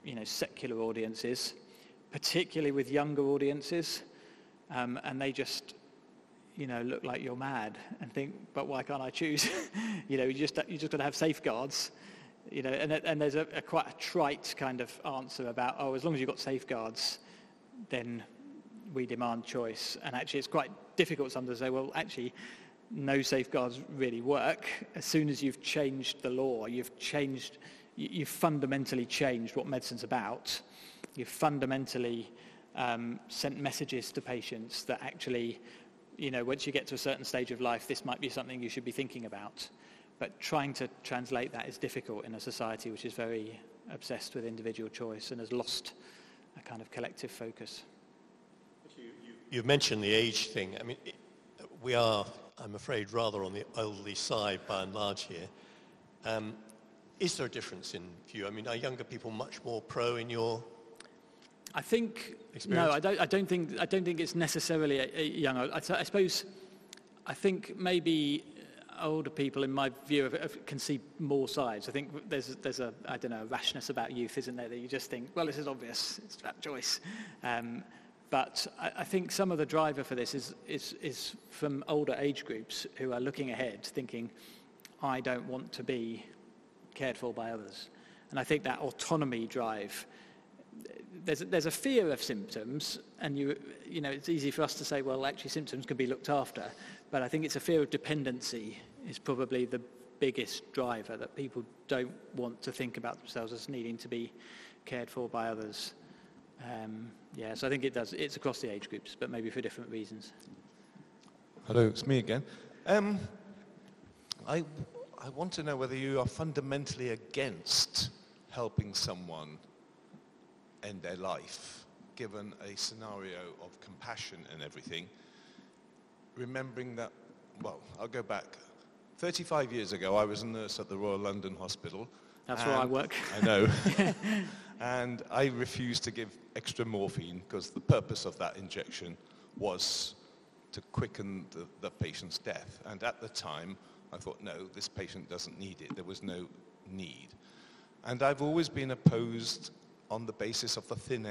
secular audiences, particularly with younger audiences, and they just, look like you're mad and think, but why can't I choose? you just got to have safeguards, and there's a quite a trite kind of answer about, as long as you've got safeguards, then we demand choice. And actually it's quite difficult sometimes to say, well, actually, no safeguards really work. As soon as you've changed the law, you've fundamentally changed what medicine's about. You've fundamentally sent messages to patients that actually, once you get to a certain stage of life, this might be something you should be thinking about. But trying to translate that is difficult in a society which is very obsessed with individual choice and has lost a kind of collective focus. You've mentioned the age thing. I mean, we are, I'm afraid, rather on the elderly side by and large here. Is there a difference in view? I mean, are younger people much more pro in your I think experience? No. I don't think it's necessarily a young. I suppose I think maybe older people, in my view, can see more sides. I think there's a rashness about youth, isn't there? That you just think, well, this is obvious. It's about choice. But I think some of the driver for this is from older age groups who are looking ahead, thinking, I don't want to be cared for by others. And I think that autonomy drive, there's a fear of symptoms, and it's easy for us to say, well, actually symptoms can be looked after, but I think it's a fear of dependency is probably the biggest driver, that people don't want to think about themselves as needing to be cared for by others. So I think it's across the age groups, but maybe for different reasons. Hello, it's me again. I want to know whether you are fundamentally against helping someone end their life, given a scenario of compassion and everything, remembering that, well, I'll go back. 35 years ago, I was a nurse at the Royal London Hospital. That's where I work. I know. And I refused to give extra morphine because the purpose of that injection was to quicken the patient's death. And at the time, I thought, no, this patient doesn't need it. There was no need. And I've always been opposed on the basis of the thin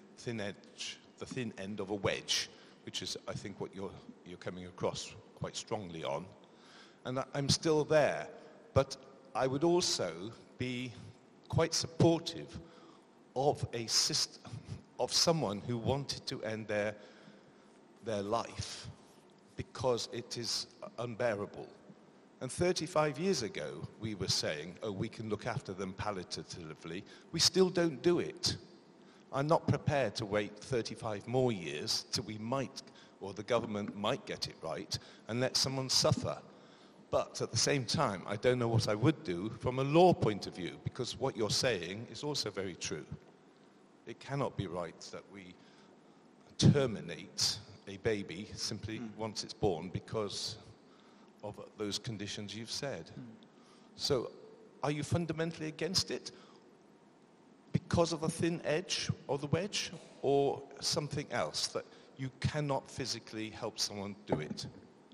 end of a wedge, which is, I think, what you're coming across quite strongly on. And I'm still there. But I would also be quite supportive of a system, of someone who wanted to end their life because it is unbearable. And 35 years ago, we were saying, we can look after them palliatively. We still don't do it. I'm not prepared to wait 35 more years till we might, or the government might get it right, and let someone suffer. But at the same time, I don't know what I would do from a law point of view, because what you're saying is also very true. It cannot be right that we terminate a baby simply once it's born because of those conditions you've said. So are you fundamentally against it because of the thin edge of the wedge, or something else, that you cannot physically help someone do it?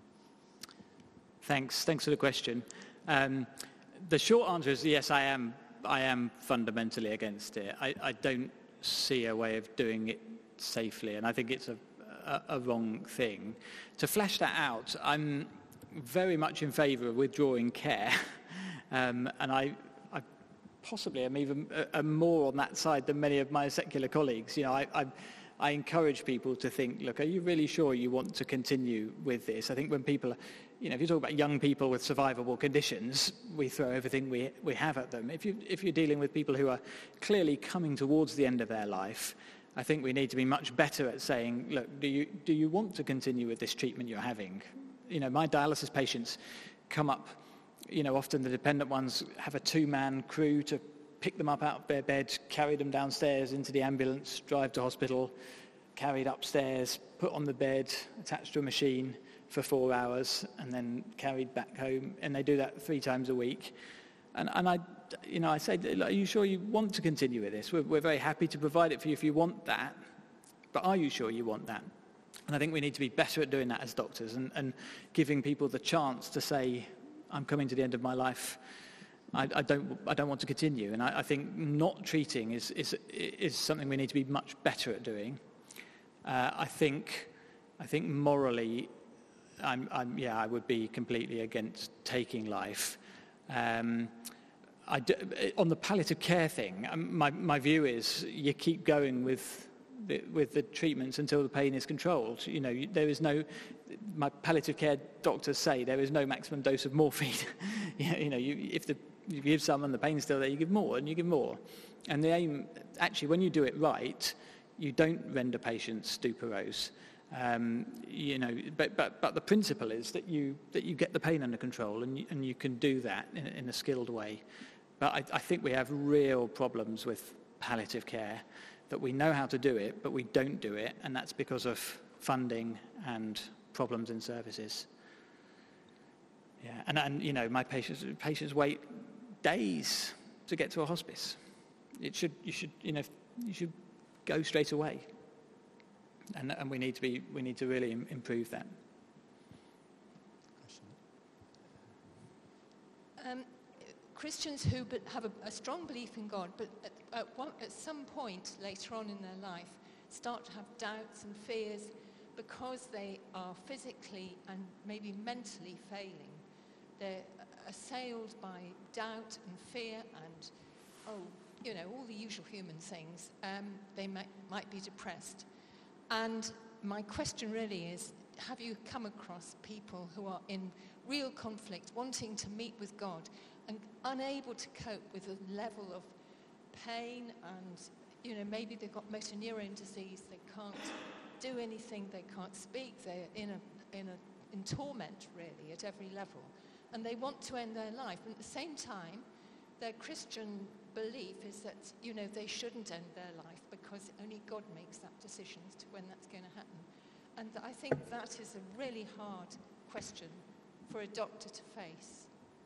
Thanks for the question. The short answer is yes, I am fundamentally against it. I don't see a way of doing it safely, and I think it's a wrong thing. To flesh that out, I'm very much in favour of withdrawing care, and I possibly am even more on that side than many of my secular colleagues. I encourage people to think, look, are you really sure you want to continue with this? I think when people, if you talk about young people with survivable conditions, we throw everything we have at them. If you're dealing with people who are clearly coming towards the end of their life, I think we need to be much better at saying, look, do you want to continue with this treatment you're having? My dialysis patients come up, often the dependent ones have a two-man crew to pick them up out of their bed, carry them downstairs into the ambulance, drive to hospital, carried upstairs, put on the bed, attached to a machine for 4 hours, and then carried back home. And they do that 3 times a week. And I say, are you sure you want to continue with this? We're very happy to provide it for you if you want that. But are you sure you want that? And I think we need to be better at doing that as doctors and giving people the chance to say, I'm coming to the end of my life. I don't want to continue. And I think not treating is something we need to be much better at doing. I think morally, I would be completely against taking life. On the palliative care thing, my view is you keep going with the treatments until the pain is controlled. You know, my palliative care doctors say there is no maximum dose of morphine. If you give some and the pain's still there, you give more and you give more. And the aim, actually, when you do it right, you don't render patients stuporose. But the principle is that you get the pain under control, and you can do that in a skilled way. But I think we have real problems with palliative care, that we know how to do it, but we don't do it, and that's because of funding and problems in services. Yeah, and my patients wait days to get to a hospice. You should go straight away, and we need to really improve that. Christians who have a strong belief in God, but at some point later on in their life start to have doubts and fears because they are physically and maybe mentally failing. They're assailed by doubt and fear and, all the usual human things. They might be depressed. And my question really is, have you come across people who are in real conflict, wanting to meet with God, and unable to cope with a level of pain and, maybe they've got motor neurone disease, they can't do anything, they can't speak, they're in torment, really, at every level. And they want to end their life. And at the same time, their Christian belief is that, they shouldn't end their life because only God makes that decision as to when that's going to happen. And I think that is a really hard question for a doctor to face.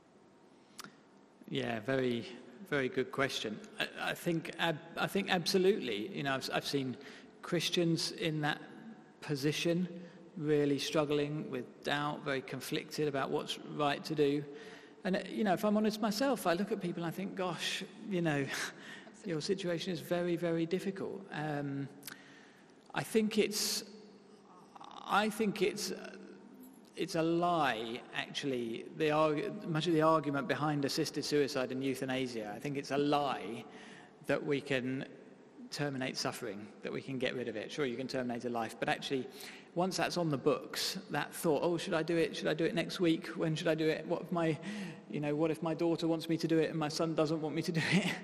Yeah, very, very good question. I think absolutely. I've seen Christians in that position, really struggling with doubt, very conflicted about what's right to do. And, if I'm honest myself, I look at people and I think, gosh, your situation is very, very difficult. I think it's a lie, actually, much of the argument behind assisted suicide and euthanasia. I think it's a lie that we can terminate suffering, that we can get rid of it. Sure, you can terminate a life, but actually, once that's on the books, that thought, should I do it? Should I do it next week? When should I do it? What if my daughter wants me to do it and my son doesn't want me to do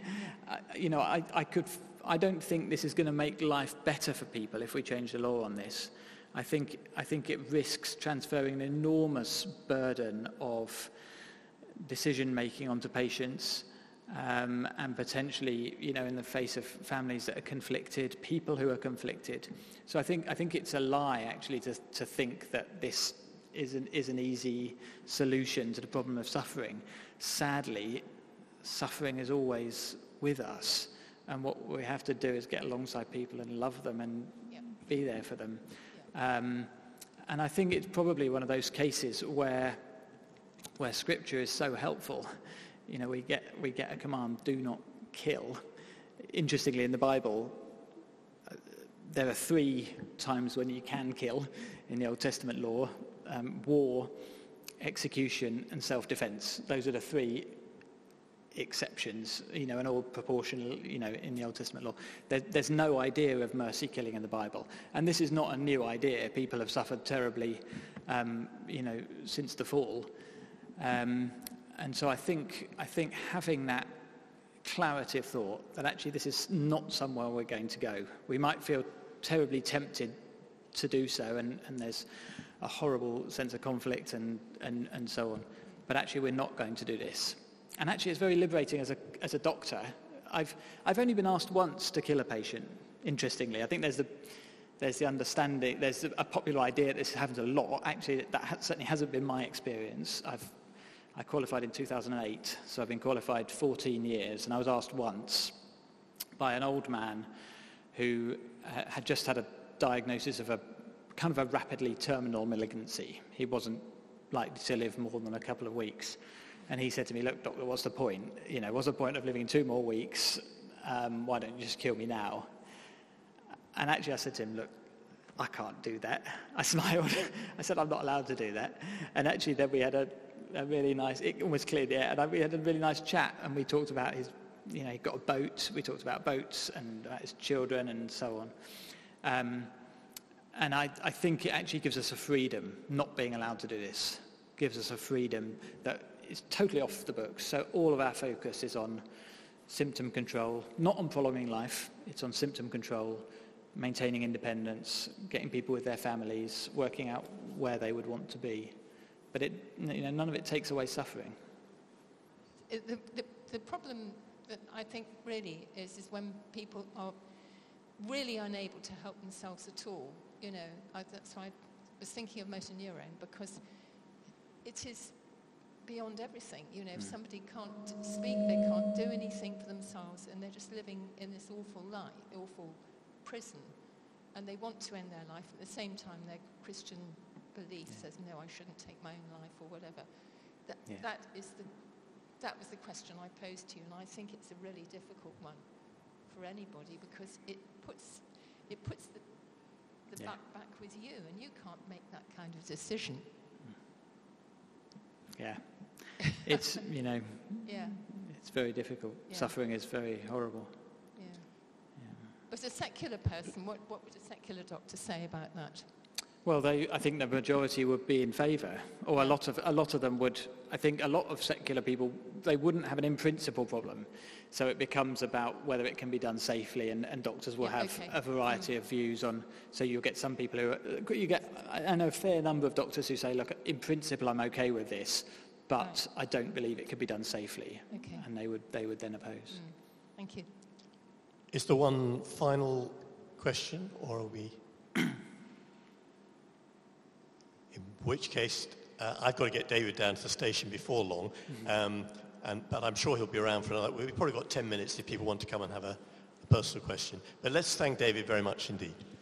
it? I don't think this is going to make life better for people if we change the law on this. I think it risks transferring an enormous burden of decision making onto patients, and potentially, in the face of families that are conflicted, people who are conflicted. So I think it's a lie, actually, to think that this is an easy solution to the problem of suffering. Sadly, suffering is always with us, and what we have to do is get alongside people and love them and be there for them. And I think it's probably one of those cases where Scripture is so helpful. We get a command, do not kill. Interestingly, in the Bible, there are 3 times when you can kill in the Old Testament law: war, execution, and self-defense. Those are the 3 exceptions, and all proportional, in the Old Testament law. There's no idea of mercy killing in the Bible. And this is not a new idea. People have suffered terribly, since the fall. And so I think having that clarity of thought that actually this is not somewhere we're going to go. We might feel terribly tempted to do so, and there's a horrible sense of conflict and so on. But actually we're not going to do this. And actually it's very liberating as a doctor. I've only been asked once to kill a patient, interestingly. I think there's the understanding, there's a popular idea that this happens a lot. Actually, that certainly hasn't been my experience. I qualified in 2008, so I've been qualified 14 years, and I was asked once by an old man who had just had a diagnosis of a kind of a rapidly terminal malignancy. He wasn't likely to live more than a couple of weeks. And he said to me, look, doctor, what's the point? You know, what's the point of living 2 more weeks? Why don't you just kill me now? And actually I said to him, look, I can't do that. I smiled. I said, I'm not allowed to do that. And actually then we had a really nice, it almost cleared the air, and we had a really nice chat, and we talked about his, you know, he got a boat. We talked about boats and about his children and so on. And I think it actually gives us a freedom, not being allowed to do this. Gives us a freedom that is totally off the books. So all of our focus is on symptom control, not on prolonging life. It's on symptom control, maintaining independence, getting people with their families, working out where they would want to be. But none of it takes away suffering. The problem that I think really is when people are really unable to help themselves at all. You know, that's why I was thinking of motor neurone, because it is beyond everything. You know, if somebody can't speak, they can't do anything for themselves, and they're just living in this awful life, awful prison, and they want to end their life. At the same time, their Christian belief says, no, I shouldn't take my own life or whatever. That was the question I posed to you, and I think it's a really difficult one for anybody, because it puts the buck back with you, and you can't make that kind of decision. Yeah. It's, you know, yeah. It's very difficult. Yeah. Suffering is very horrible. Yeah. As a secular person, what would a secular doctor say about that? Well, I think the majority would be in favour, or a lot of them would. I think a lot of secular people, they wouldn't have an in principle problem. So it becomes about whether it can be done safely, and doctors will have a variety of views on. So you'll get some people I know a fair number of doctors who say, look, in principle I'm okay with this, but I don't believe it could be done safely. Okay. And they would then oppose. Thank you. Is there one final question, or are we... In which case, I've got to get David down to the station before long, but I'm sure he'll be around for another... We've probably got 10 minutes if people want to come and have a personal question. But let's thank David very much indeed.